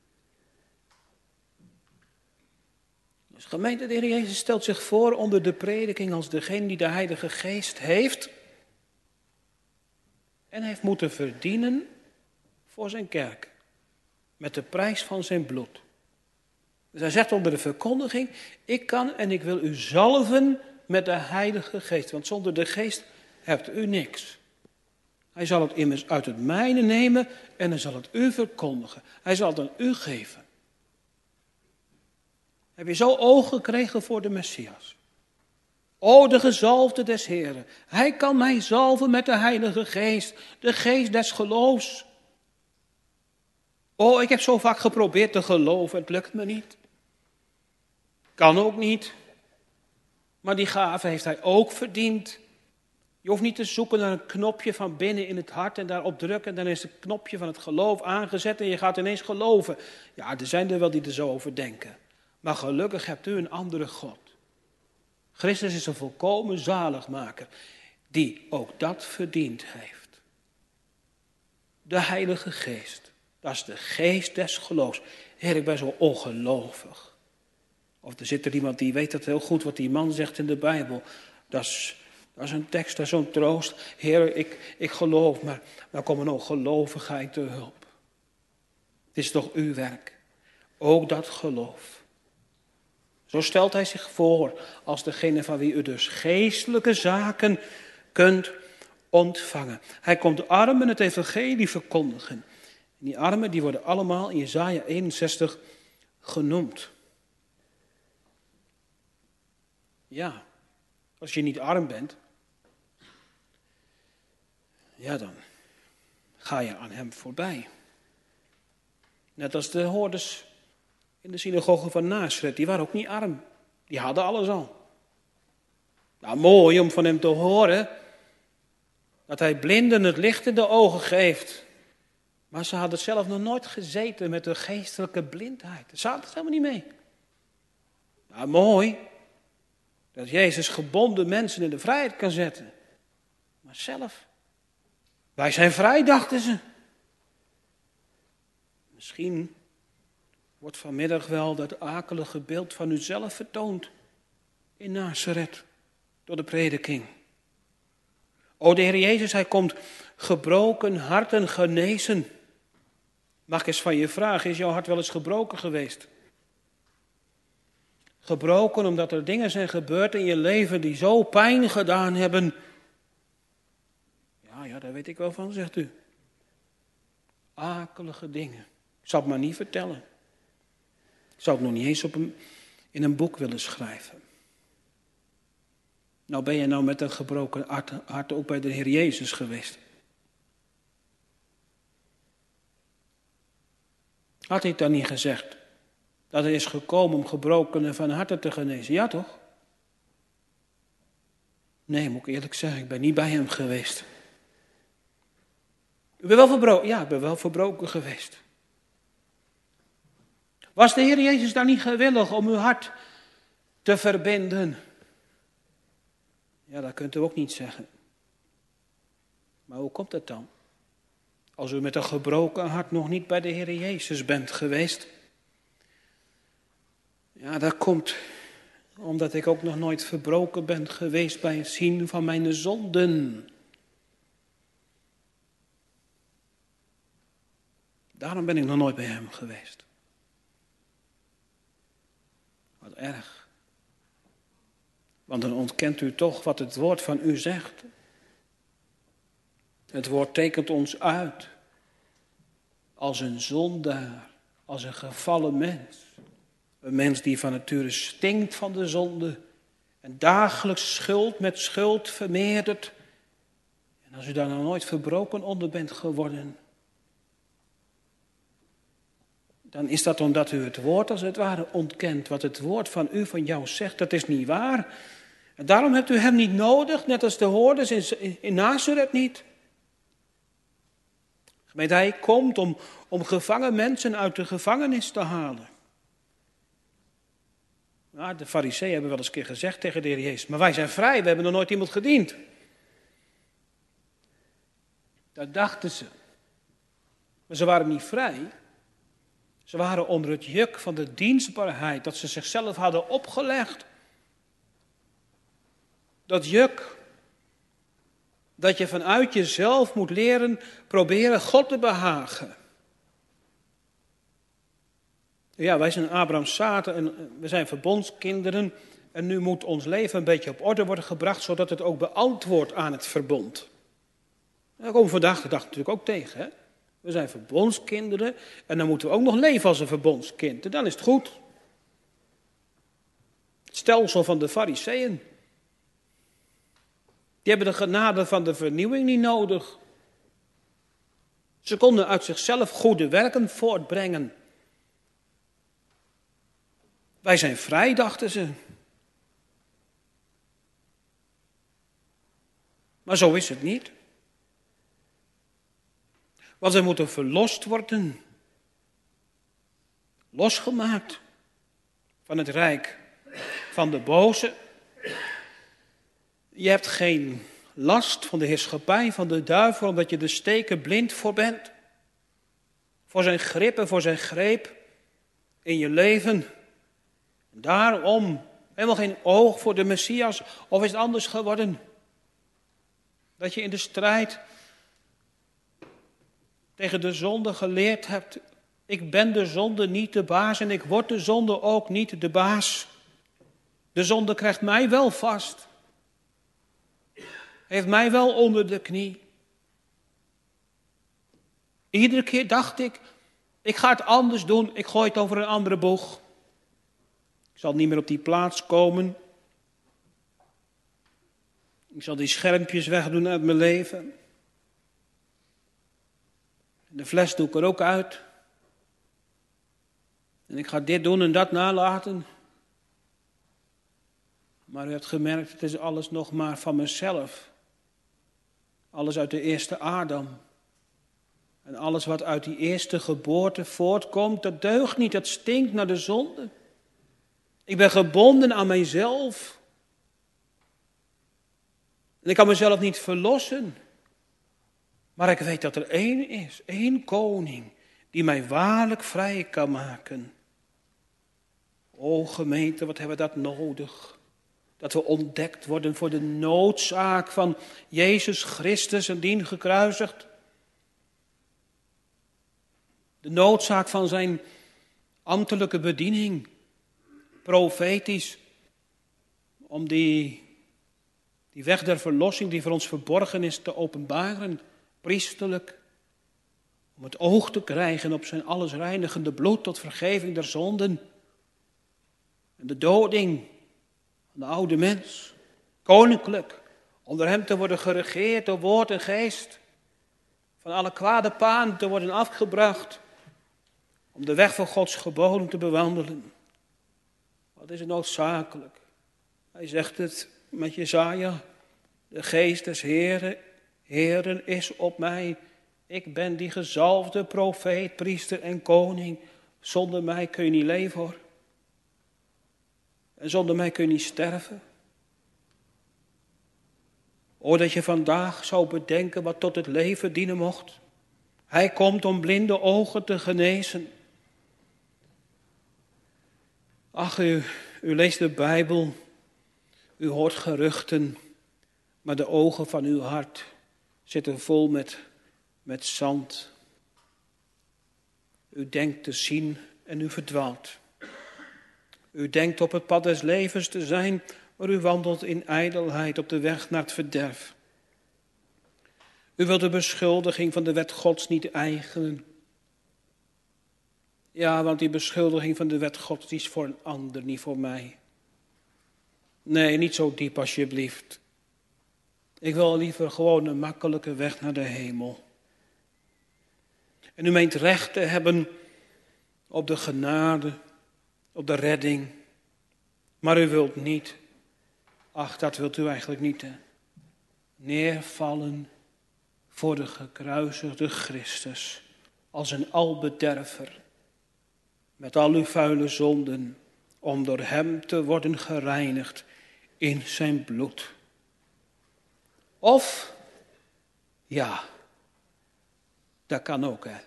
Dus gemeente, de Heer Jezus stelt zich voor onder de prediking als degene die de Heilige Geest heeft. En heeft moeten verdienen voor zijn kerk. Met de prijs van zijn bloed. Dus hij zegt onder de verkondiging, ik kan en ik wil u zalven met de Heilige Geest. Want zonder de Geest hebt u niks. Hij zal het immers uit het mijne nemen en hij zal het u verkondigen. Hij zal het aan u geven. Heb je zo oog gekregen voor de Messias? O, de gezalfde des Heren. Hij kan mij zalven met de Heilige Geest. De geest des geloofs. Oh, ik heb zo vaak geprobeerd te geloven. Het lukt me niet. Kan ook niet. Maar die gave heeft hij ook verdiend. Je hoeft niet te zoeken naar een knopje van binnen in het hart en daarop drukken. En dan is het knopje van het geloof aangezet en je gaat ineens geloven. Ja, er zijn er wel die er zo over denken. Maar gelukkig hebt u een andere God. Christus is een volkomen zaligmaker die ook dat verdiend heeft. De Heilige Geest. Dat is de geest des geloofs. Heer, ik ben zo ongelovig. Of er zit er iemand die weet dat heel goed wat die man zegt in de Bijbel. Dat is een tekst, dat is zo'n troost. Heer, ik geloof, maar dan komt een ongelovigheid te hulp. Het is toch uw werk. Ook dat geloof. Zo stelt hij zich voor als degene van wie u dus geestelijke zaken kunt ontvangen. Hij komt de armen het evangelie verkondigen. En die armen die worden allemaal in Jesaja 61 genoemd. Ja, als je niet arm bent, ja dan ga je aan hem voorbij. Net als de hoorders in de synagoge van Nazareth, die waren ook niet arm. Die hadden alles al. Nou, mooi om van hem te horen dat hij blinden het licht in de ogen geeft. Maar ze hadden zelf nog nooit gezeten met een geestelijke blindheid. Ze hadden het helemaal niet mee. Nou, mooi dat Jezus gebonden mensen in de vrijheid kan zetten. Maar zelf, wij zijn vrij, dachten ze. Misschien wordt vanmiddag wel dat akelige beeld van uzelf vertoond in Nazareth door de prediking. O, de Heer Jezus, hij komt gebroken harten genezen. Mag ik eens van je vragen, is jouw hart wel eens gebroken geweest? Gebroken omdat er dingen zijn gebeurd in je leven die zo pijn gedaan hebben. Ja, daar weet ik wel van, zegt u. Akelige dingen. Ik zal het maar niet vertellen. Ik zou het nog niet eens in een boek willen schrijven. Nou, ben je nou met een gebroken hart ook bij de Heer Jezus geweest? Had hij het dan niet gezegd? Dat hij is gekomen om gebrokenen van harte te genezen. Ja, toch? Nee, moet ik eerlijk zeggen, ik ben niet bij hem geweest. U bent wel verbroken? Ja, ik ben wel verbroken geweest. Was de Heer Jezus dan niet gewillig om uw hart te verbinden? Ja, dat kunt u ook niet zeggen. Maar hoe komt het dan? Als u met een gebroken hart nog niet bij de Heer Jezus bent geweest. Ja, dat komt omdat ik ook nog nooit verbroken ben geweest bij het zien van mijn zonden. Daarom ben ik nog nooit bij hem geweest. Wat erg. Want dan ontkent u toch wat het woord van u zegt. Het woord tekent ons uit als een zondaar, als een gevallen mens. Een mens die van nature stinkt van de zonde en dagelijks schuld met schuld vermeerdert. En als u daar nou nooit verbroken onder bent geworden, dan is dat omdat u het woord als het ware ontkent. Wat het woord van u, van jou zegt, dat is niet waar. En daarom hebt u hem niet nodig, net als de hoorders in Nazareth niet. Gemeente, hij komt om gevangen mensen uit de gevangenis te halen. Nou, de Farizeeën hebben wel eens een keer gezegd tegen de Heer Jezus, maar wij zijn vrij, we hebben nog nooit iemand gediend. Dat dachten ze. Maar ze waren niet vrij. Ze waren onder het juk van de dienstbaarheid dat ze zichzelf hadden opgelegd. Dat juk dat je vanuit jezelf moet leren proberen God te behagen. Ja, wij zijn Abraham's zaad en we zijn verbondskinderen. En nu moet ons leven een beetje op orde worden gebracht, zodat het ook beantwoordt aan het verbond. Daar komen we vandaag de dag natuurlijk ook tegen. Hè? We zijn verbondskinderen en dan moeten we ook nog leven als een verbondskind. En dan is het goed. Het stelsel van de Farizeeën. Die hebben de genade van de vernieuwing niet nodig. Ze konden uit zichzelf goede werken voortbrengen. Wij zijn vrij, dachten ze. Maar zo is het niet. Want we moeten verlost worden. Losgemaakt van het rijk van de boze. Je hebt geen last van de heerschappij van de duivel, omdat je er stekenblind voor bent. voor zijn grip en voor zijn greep in je leven. Daarom helemaal geen oog voor de Messias. Of is het anders geworden? Dat je in de strijd tegen de zonde geleerd hebt: ik ben de zonde niet de baas en ik word de zonde ook niet de baas. De zonde krijgt mij wel vast. Heeft mij wel onder de knie. Iedere keer dacht ik ga het anders doen. Ik gooi het over een andere boeg. Ik zal niet meer op die plaats komen. Ik zal die schermpjes wegdoen uit mijn leven. De fles doe ik er ook uit. En ik ga dit doen en dat nalaten. Maar u hebt gemerkt, het is alles nog maar van mezelf. Alles uit de eerste Adam. En alles wat uit die eerste geboorte voortkomt, dat deugt niet, dat stinkt naar de zonde. Ik ben gebonden aan mijzelf. En ik kan mezelf niet verlossen. Maar ik weet dat er één is, één koning, die mij waarlijk vrij kan maken. O gemeente, wat hebben we dat nodig? Dat we ontdekt worden voor de noodzaak van Jezus Christus en dien gekruisigd. De noodzaak van zijn ambtelijke bediening, profetisch, om die weg der verlossing die voor ons verborgen is te openbaren, priesterlijk, om het oog te krijgen op zijn allesreinigende bloed tot vergeving der zonden en de doding van de oude mens, koninklijk, onder hem te worden geregeerd door woord en geest, van alle kwade paden te worden afgebracht, om de weg van Gods geboden te bewandelen. Wat is het noodzakelijk? Hij zegt het met Jesaja: de geest des Heeren is op mij. Ik ben die gezalfde profeet, priester en koning. Zonder mij kun je niet leven, hoor. En zonder mij kun je niet sterven. O, dat je vandaag zou bedenken wat tot het leven dienen mocht. Hij komt om blinde ogen te genezen. Ach, u leest de Bijbel, u hoort geruchten, maar de ogen van uw hart zitten vol met zand. U denkt te zien en u verdwaalt. U denkt op het pad des levens te zijn, maar u wandelt in ijdelheid op de weg naar het verderf. U wilt de beschuldiging van de wet Gods niet eigenen. Ja, want die beschuldiging van de wet Gods die is voor een ander, niet voor mij. Nee, niet zo diep alsjeblieft. Ik wil liever gewoon een makkelijke weg naar de hemel. En u meent recht te hebben op de genade, op de redding. Maar u wilt niet, ach, dat wilt u eigenlijk niet, hè, neervallen voor de gekruisigde Christus als een albederver. Met al uw vuile zonden, om door hem te worden gereinigd in zijn bloed. Of, ja, dat kan ook, hè.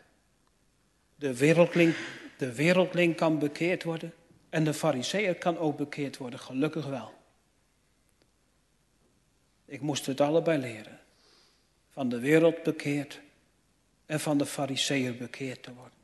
De wereldling kan bekeerd worden en de farizeeër kan ook bekeerd worden, gelukkig wel. Ik moest het allebei leren. Van de wereld bekeerd en van de farizeeër bekeerd te worden.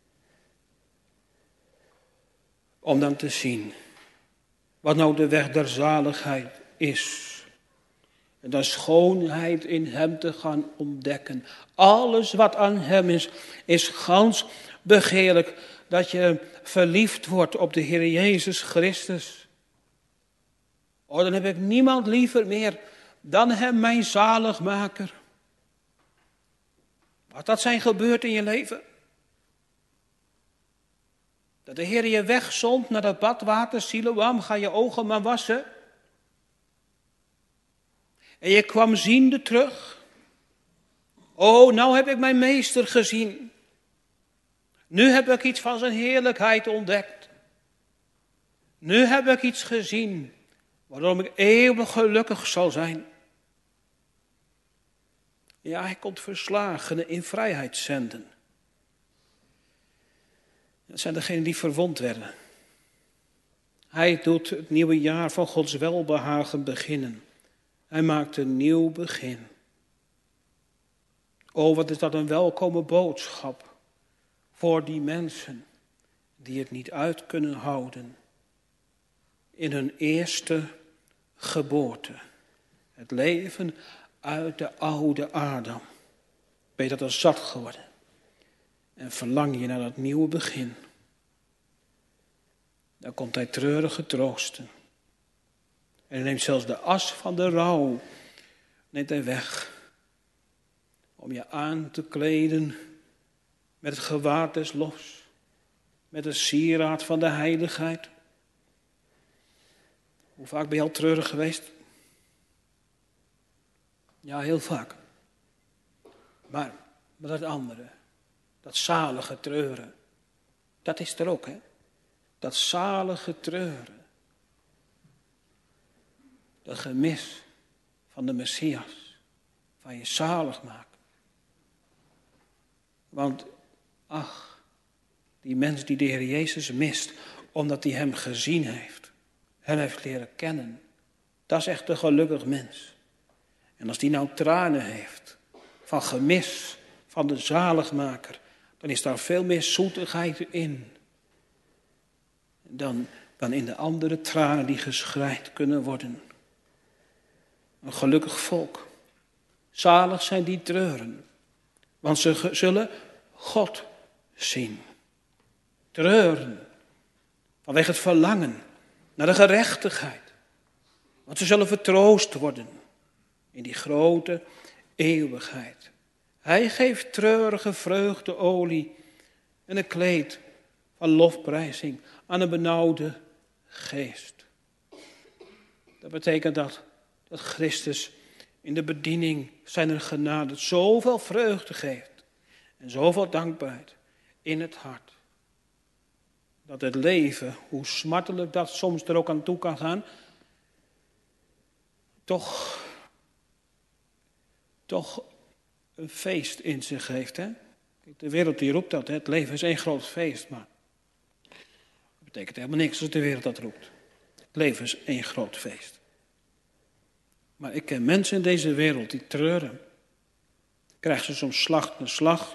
Om dan te zien wat nou de weg der zaligheid is. En de schoonheid in hem te gaan ontdekken. Alles wat aan hem is gans begeerlijk. Dat je verliefd wordt op de Heer Jezus Christus. Oh, dan heb ik niemand liever meer dan hem, mijn zaligmaker. Wat dat zijn gebeurd in je leven? Dat de Heer je wegzond naar dat badwater, Siloam, ga je ogen maar wassen. En je kwam ziende terug. Oh, nou heb ik mijn meester gezien. Nu heb ik iets van zijn heerlijkheid ontdekt. Nu heb ik iets gezien waarom ik eeuwig gelukkig zal zijn. Ja, hij komt verslagenen in vrijheid zenden. Dat zijn degenen die verwond werden. Hij doet het nieuwe jaar van Gods welbehagen beginnen. Hij maakt een nieuw begin. Oh, wat is dat een welkome boodschap voor die mensen die het niet uit kunnen houden in hun eerste geboorte. Het leven uit de oude Adam. Ben je dat al zat geworden? En verlang je naar dat nieuwe begin. Dan komt hij treurig troosten. En hij neemt zelfs de as van de rouw, neemt hij weg. Om je aan te kleden met het gewaad des lofs. Met de sieraad van de heiligheid. Hoe vaak ben je al treurig geweest? Ja, heel vaak. Maar dat andere, dat zalige treuren, dat is er ook, hè? Dat zalige treuren. Dat gemis van de Messias, van je zalig maken. Want, ach, die mens die de Heer Jezus mist, omdat hij hem gezien heeft, hem heeft leren kennen, dat is echt een gelukkig mens. En als die nou tranen heeft van gemis van de zaligmaker, dan is daar veel meer zoetigheid in dan in de andere tranen die geschreid kunnen worden. Een gelukkig volk. Zalig zijn die treuren, want ze zullen God zien. Treuren vanwege het verlangen naar de gerechtigheid. Want ze zullen vertroost worden in die grote eeuwigheid. Hij geeft treurige vreugdeolie en een kleed van lofprijzing aan een benauwde geest. Dat betekent dat Christus in de bediening zijner genade zoveel vreugde geeft en zoveel dankbaarheid in het hart. Dat het leven, hoe smartelijk dat soms er ook aan toe kan gaan, toch een feest in zich heeft. Hè? De wereld die roept dat, hè? Het leven is één groot feest, maar dat betekent helemaal niks als de wereld dat roept. Het leven is één groot feest. Maar ik ken mensen in deze wereld die treuren. Krijgen ze soms slag na slag.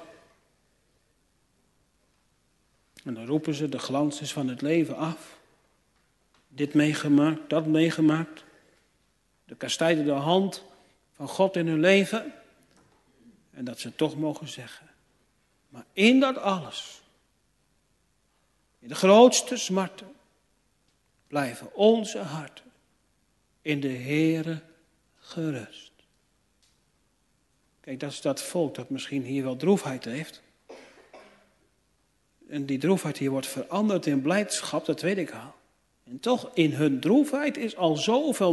En dan roepen ze de glans is van het leven af. Dit meegemaakt, dat meegemaakt. De kastijdende hand van God in hun leven. En dat ze toch mogen zeggen. Maar in dat alles, in de grootste smarten, blijven onze harten in de Heere gerust. Kijk, dat is dat volk dat misschien hier wel droefheid heeft. En die droefheid hier wordt veranderd in blijdschap, dat weet ik al. En toch, in hun droefheid is al zoveel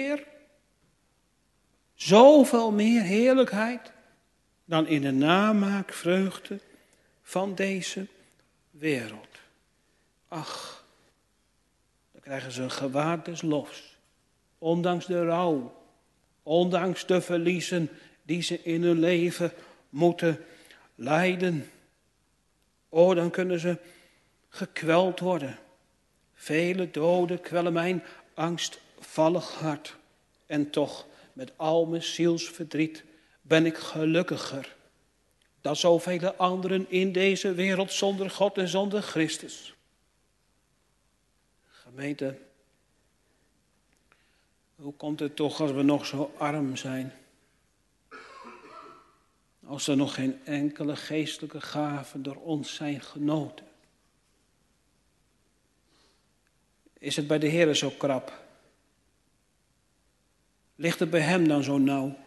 meer heerlijkheid dan in de namaakvreugde van deze wereld. Ach, dan krijgen ze een gewaad des lofs. Ondanks de rouw, ondanks de verliezen die ze in hun leven moeten lijden. Oh, dan kunnen ze gekweld worden. Vele doden kwellen mijn angstvallig hart. En toch, met al mijn zielsverdriet, ben ik gelukkiger dan zoveel anderen in deze wereld zonder God en zonder Christus. Gemeente, hoe komt het toch als we nog zo arm zijn? Als er nog geen enkele geestelijke gaven door ons zijn genoten. Is het bij de Heer zo krap? Ligt het bij hem dan zo nauw?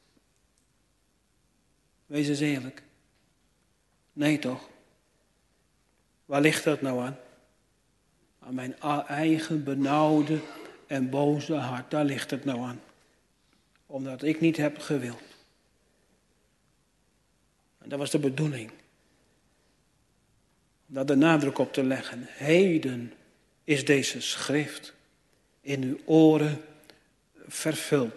Wees eens eerlijk. Nee toch? Waar ligt dat nou aan? Aan mijn eigen benauwde en boze hart. Daar ligt het nou aan. Omdat ik niet heb gewild. En dat was de bedoeling. Om daar de nadruk op te leggen. Heden is deze schrift in uw oren vervuld.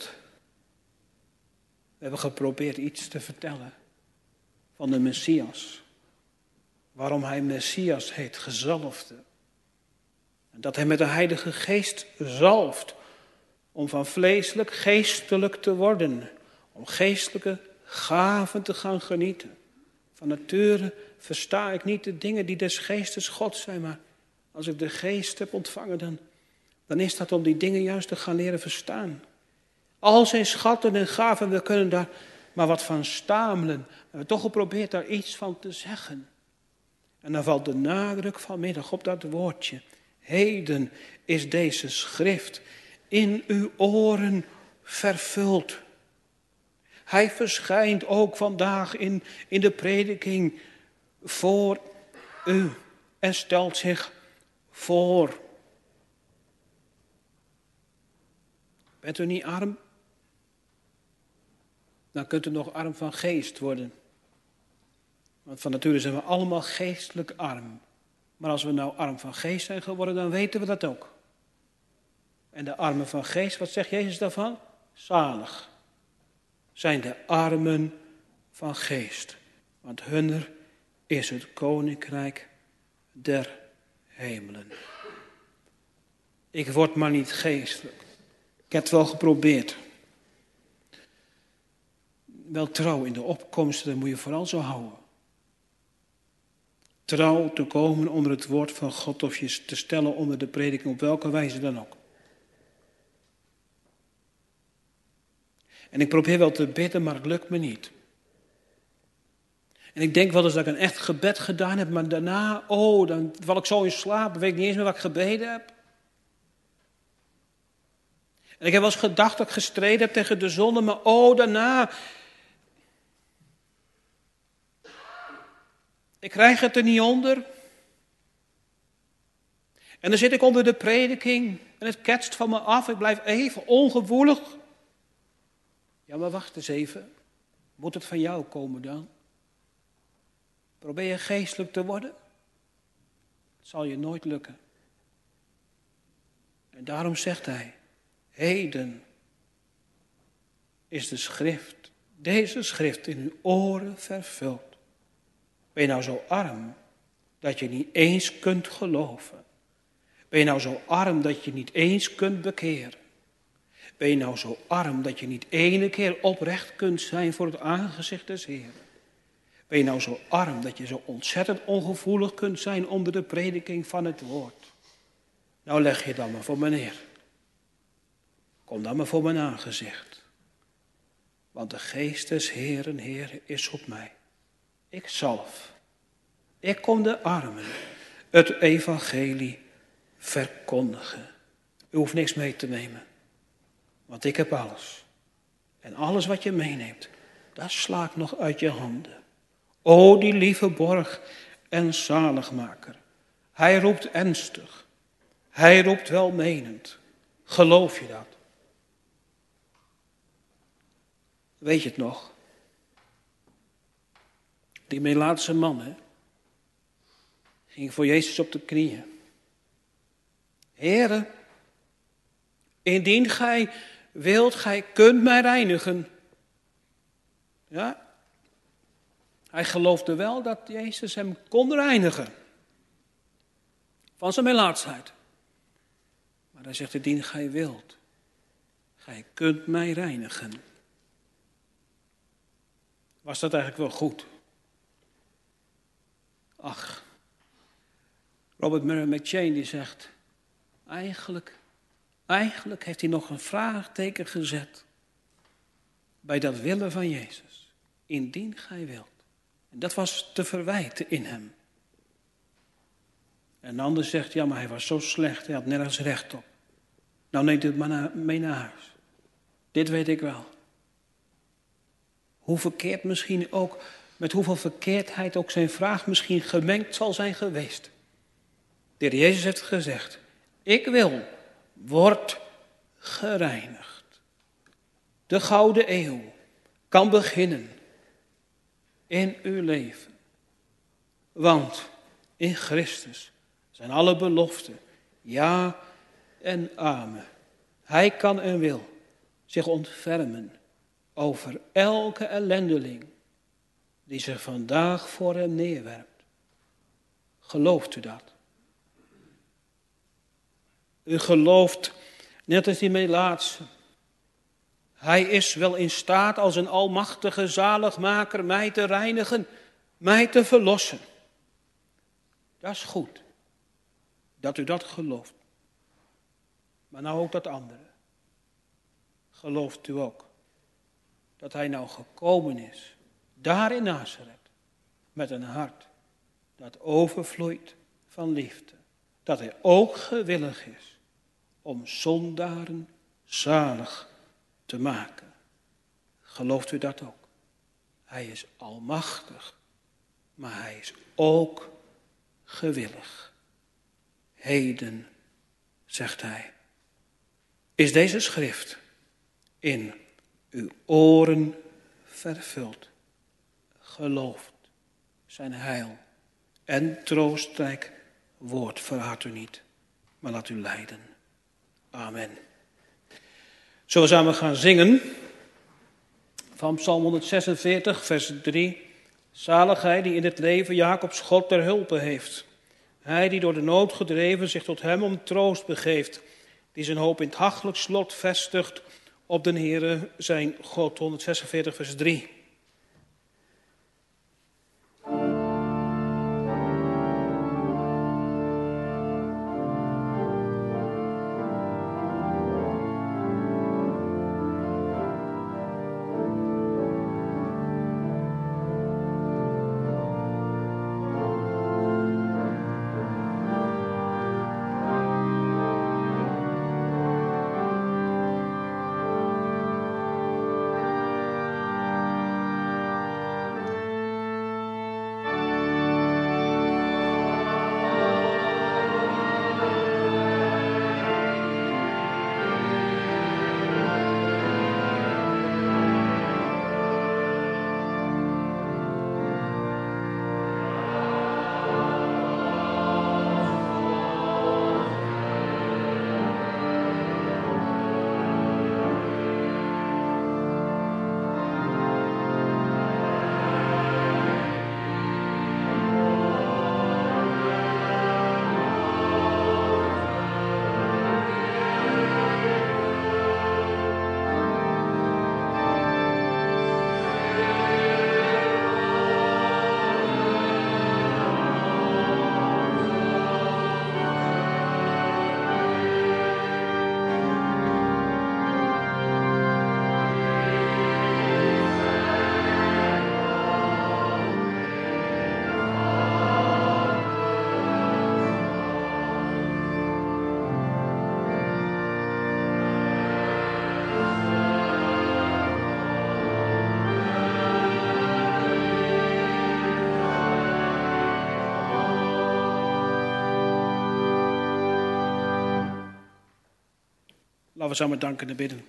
We hebben geprobeerd iets te vertellen van de Messias. waarom hij Messias heet, gezalfde. En dat hij met de Heilige Geest zalft om van vleeselijk geestelijk te worden. Om geestelijke gaven te gaan genieten. Van nature versta ik niet de dingen die des geestes God zijn, maar als ik de geest heb ontvangen, dan is dat om die dingen juist te gaan leren verstaan. Al zijn schatten en gaven, we kunnen daar maar wat van stamelen. We hebben toch geprobeerd daar iets van te zeggen. En dan valt de nadruk vanmiddag op dat woordje. Heden is deze schrift in uw oren vervuld. Hij verschijnt ook vandaag in de prediking voor u en stelt zich voor. Bent u niet arm? Dan kunt u nog arm van geest worden. Want van nature zijn we allemaal geestelijk arm. Maar als we nou arm van geest zijn geworden, dan weten we dat ook. En de armen van geest, wat zegt Jezus daarvan? Zalig zijn de armen van geest. Want hunner is het koninkrijk der hemelen. Ik word maar niet geestelijk. Ik heb het wel geprobeerd. Wel trouw in de opkomst, dat moet je vooral zo houden. Trouw te komen onder het woord van God of je te stellen onder de prediking op welke wijze dan ook. En ik probeer wel te bidden, maar het lukt me niet. En ik denk wel eens dat ik een echt gebed gedaan heb, maar daarna, dan val ik zo in slaap, weet ik niet eens meer wat ik gebeden heb. En ik heb wel eens gedacht dat ik gestreden heb tegen de zonde, maar daarna. Ik krijg het er niet onder. En dan zit ik onder de prediking en het ketst van me af. Ik blijf even ongevoelig. Ja, maar wacht eens even. Moet het van jou komen dan? Probeer je geestelijk te worden? Het zal je nooit lukken. En daarom zegt hij, heden is de schrift, deze schrift in uw oren vervuld. Ben je nou zo arm dat je niet eens kunt geloven? Ben je nou zo arm dat je niet eens kunt bekeren? Ben je nou zo arm dat je niet ene keer oprecht kunt zijn voor het aangezicht des Heeren? Ben je nou zo arm dat je zo ontzettend ongevoelig kunt zijn onder de prediking van het woord? Nou leg je dan maar voor me neer. Kom dan maar voor mijn aangezicht. Want de geest des Heeren, Heer, is op mij. Ik zalf. Ik kom de armen het evangelie verkondigen. U hoeft niks mee te nemen. Want ik heb alles. En alles wat je meeneemt, dat sla ik nog uit je handen. O, die lieve borg en zaligmaker. Hij roept ernstig. Hij roept welmenend. Geloof je dat? Weet je het nog? Die Melaatse man, hè? Ging voor Jezus op de knieën. Heere, indien gij wilt, gij kunt mij reinigen. Ja? Hij geloofde wel dat Jezus hem kon reinigen. Van zijn melaatsheid. Maar hij zegt, indien gij wilt, gij kunt mij reinigen. Was dat eigenlijk wel goed? Ach, Robert Murray McCheyne die zegt, eigenlijk heeft hij nog een vraagteken gezet bij dat willen van Jezus. Indien gij wilt. En dat was te verwijten in hem. En een ander zegt, ja, maar hij was zo slecht, hij had nergens recht op. Nou, neemt het maar mee naar huis. Dit weet ik wel. Hoe verkeerd misschien ook, met hoeveel verkeerdheid ook zijn vraag misschien gemengd zal zijn geweest. De Heer Jezus heeft gezegd, ik wil, word gereinigd. De gouden eeuw kan beginnen in uw leven. Want in Christus zijn alle beloften, ja en amen. Hij kan en wil zich ontfermen over elke ellendeling die zich vandaag voor hem neerwerpt. Gelooft u dat? U gelooft, net als die Melaatse. Hij is wel in staat als een almachtige zaligmaker mij te reinigen, mij te verlossen. Dat is goed, dat u dat gelooft. Maar nou ook dat andere. Gelooft u ook dat hij nou gekomen is, daar in Nazareth, met een hart dat overvloeit van liefde. Dat hij ook gewillig is om zondaren zalig te maken. Gelooft u dat ook? Hij is almachtig, maar hij is ook gewillig. Heden, zegt hij, is deze schrift in uw oren vervuld. Gelooft zijn heil en troostrijk woord verhard u niet, maar laat u leiden. Amen. Zullen we samen gaan zingen van Psalm 146, vers 3. Zalig hij die in het leven Jacobs God ter hulpe heeft. Hij die door de nood gedreven zich tot hem om troost begeeft. Die zijn hoop in het hachelijk slot vestigt op den Heere zijn God. 146, vers 3. Laten we samen danken en bidden.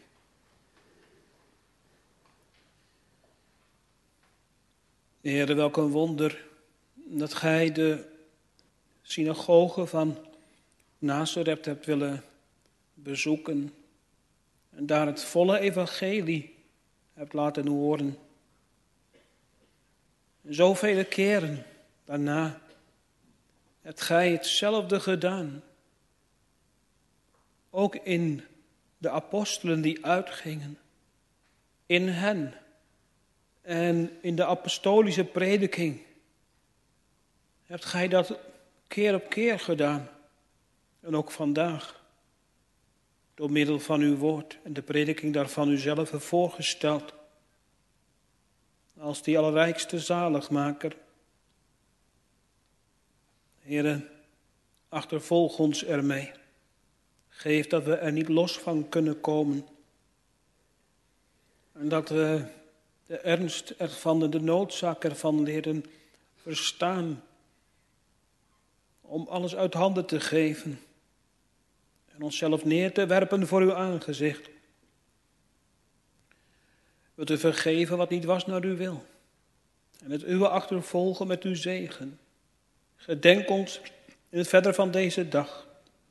Heere, welk een wonder dat gij de synagoge van Nazareth hebt willen bezoeken en daar het volle evangelie hebt laten horen. En zoveel keren daarna hebt gij hetzelfde gedaan. Ook in de apostelen die uitgingen, in hen en in de apostolische prediking hebt gij dat keer op keer gedaan. En ook vandaag, door middel van uw woord en de prediking daarvan u zelf voorgesteld, als die allerrijkste zaligmaker. Heere, achtervolg ons ermee. Geef dat we er niet los van kunnen komen. En dat we de ernst ervan en de noodzaak ervan leren verstaan. Om alles uit handen te geven. En onszelf neer te werpen voor uw aangezicht. Wilt u vergeven wat niet was naar uw wil. En het uwe achtervolgen met uw zegen. Gedenk ons in het verder van deze dag.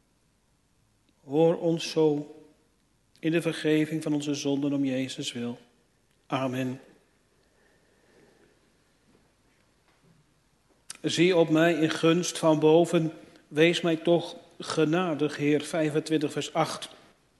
Hoor ons zo in de vergeving van onze zonden om Jezus wil. Amen. Zie op mij in gunst van boven, wees mij toch genadig, Heer. 25 vers 8.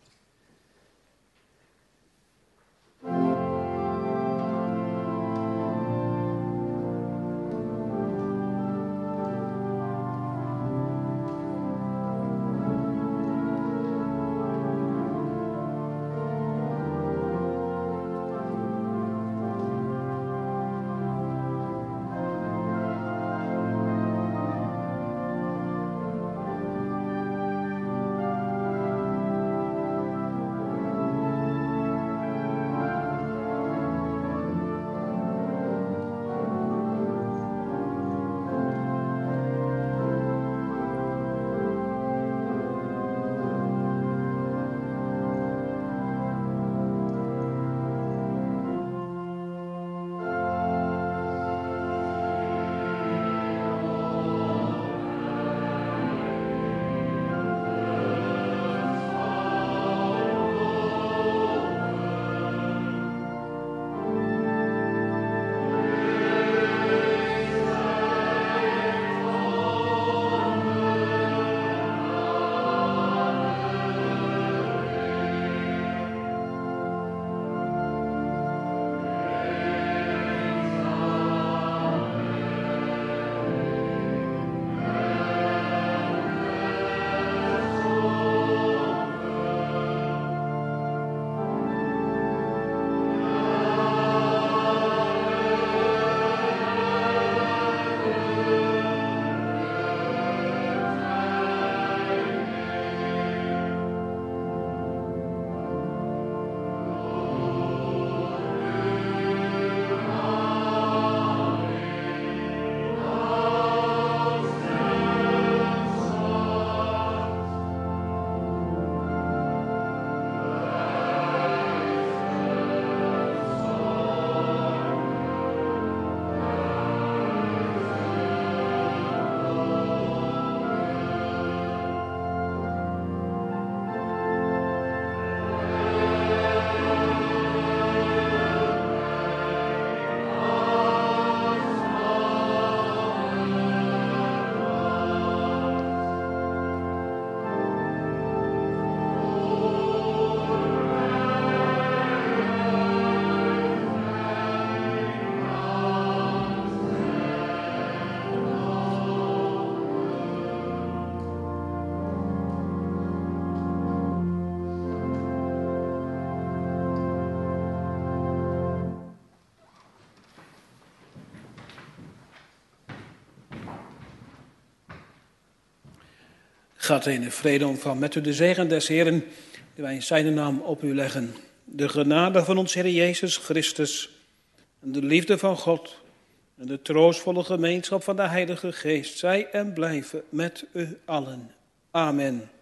Gaat in de vrede omgaan met u de zegen des Heeren, die wij in zijn naam op u leggen. De genade van ons Heer Jezus Christus en de liefde van God en de troostvolle gemeenschap van de Heilige Geest zij en blijven met u allen. Amen.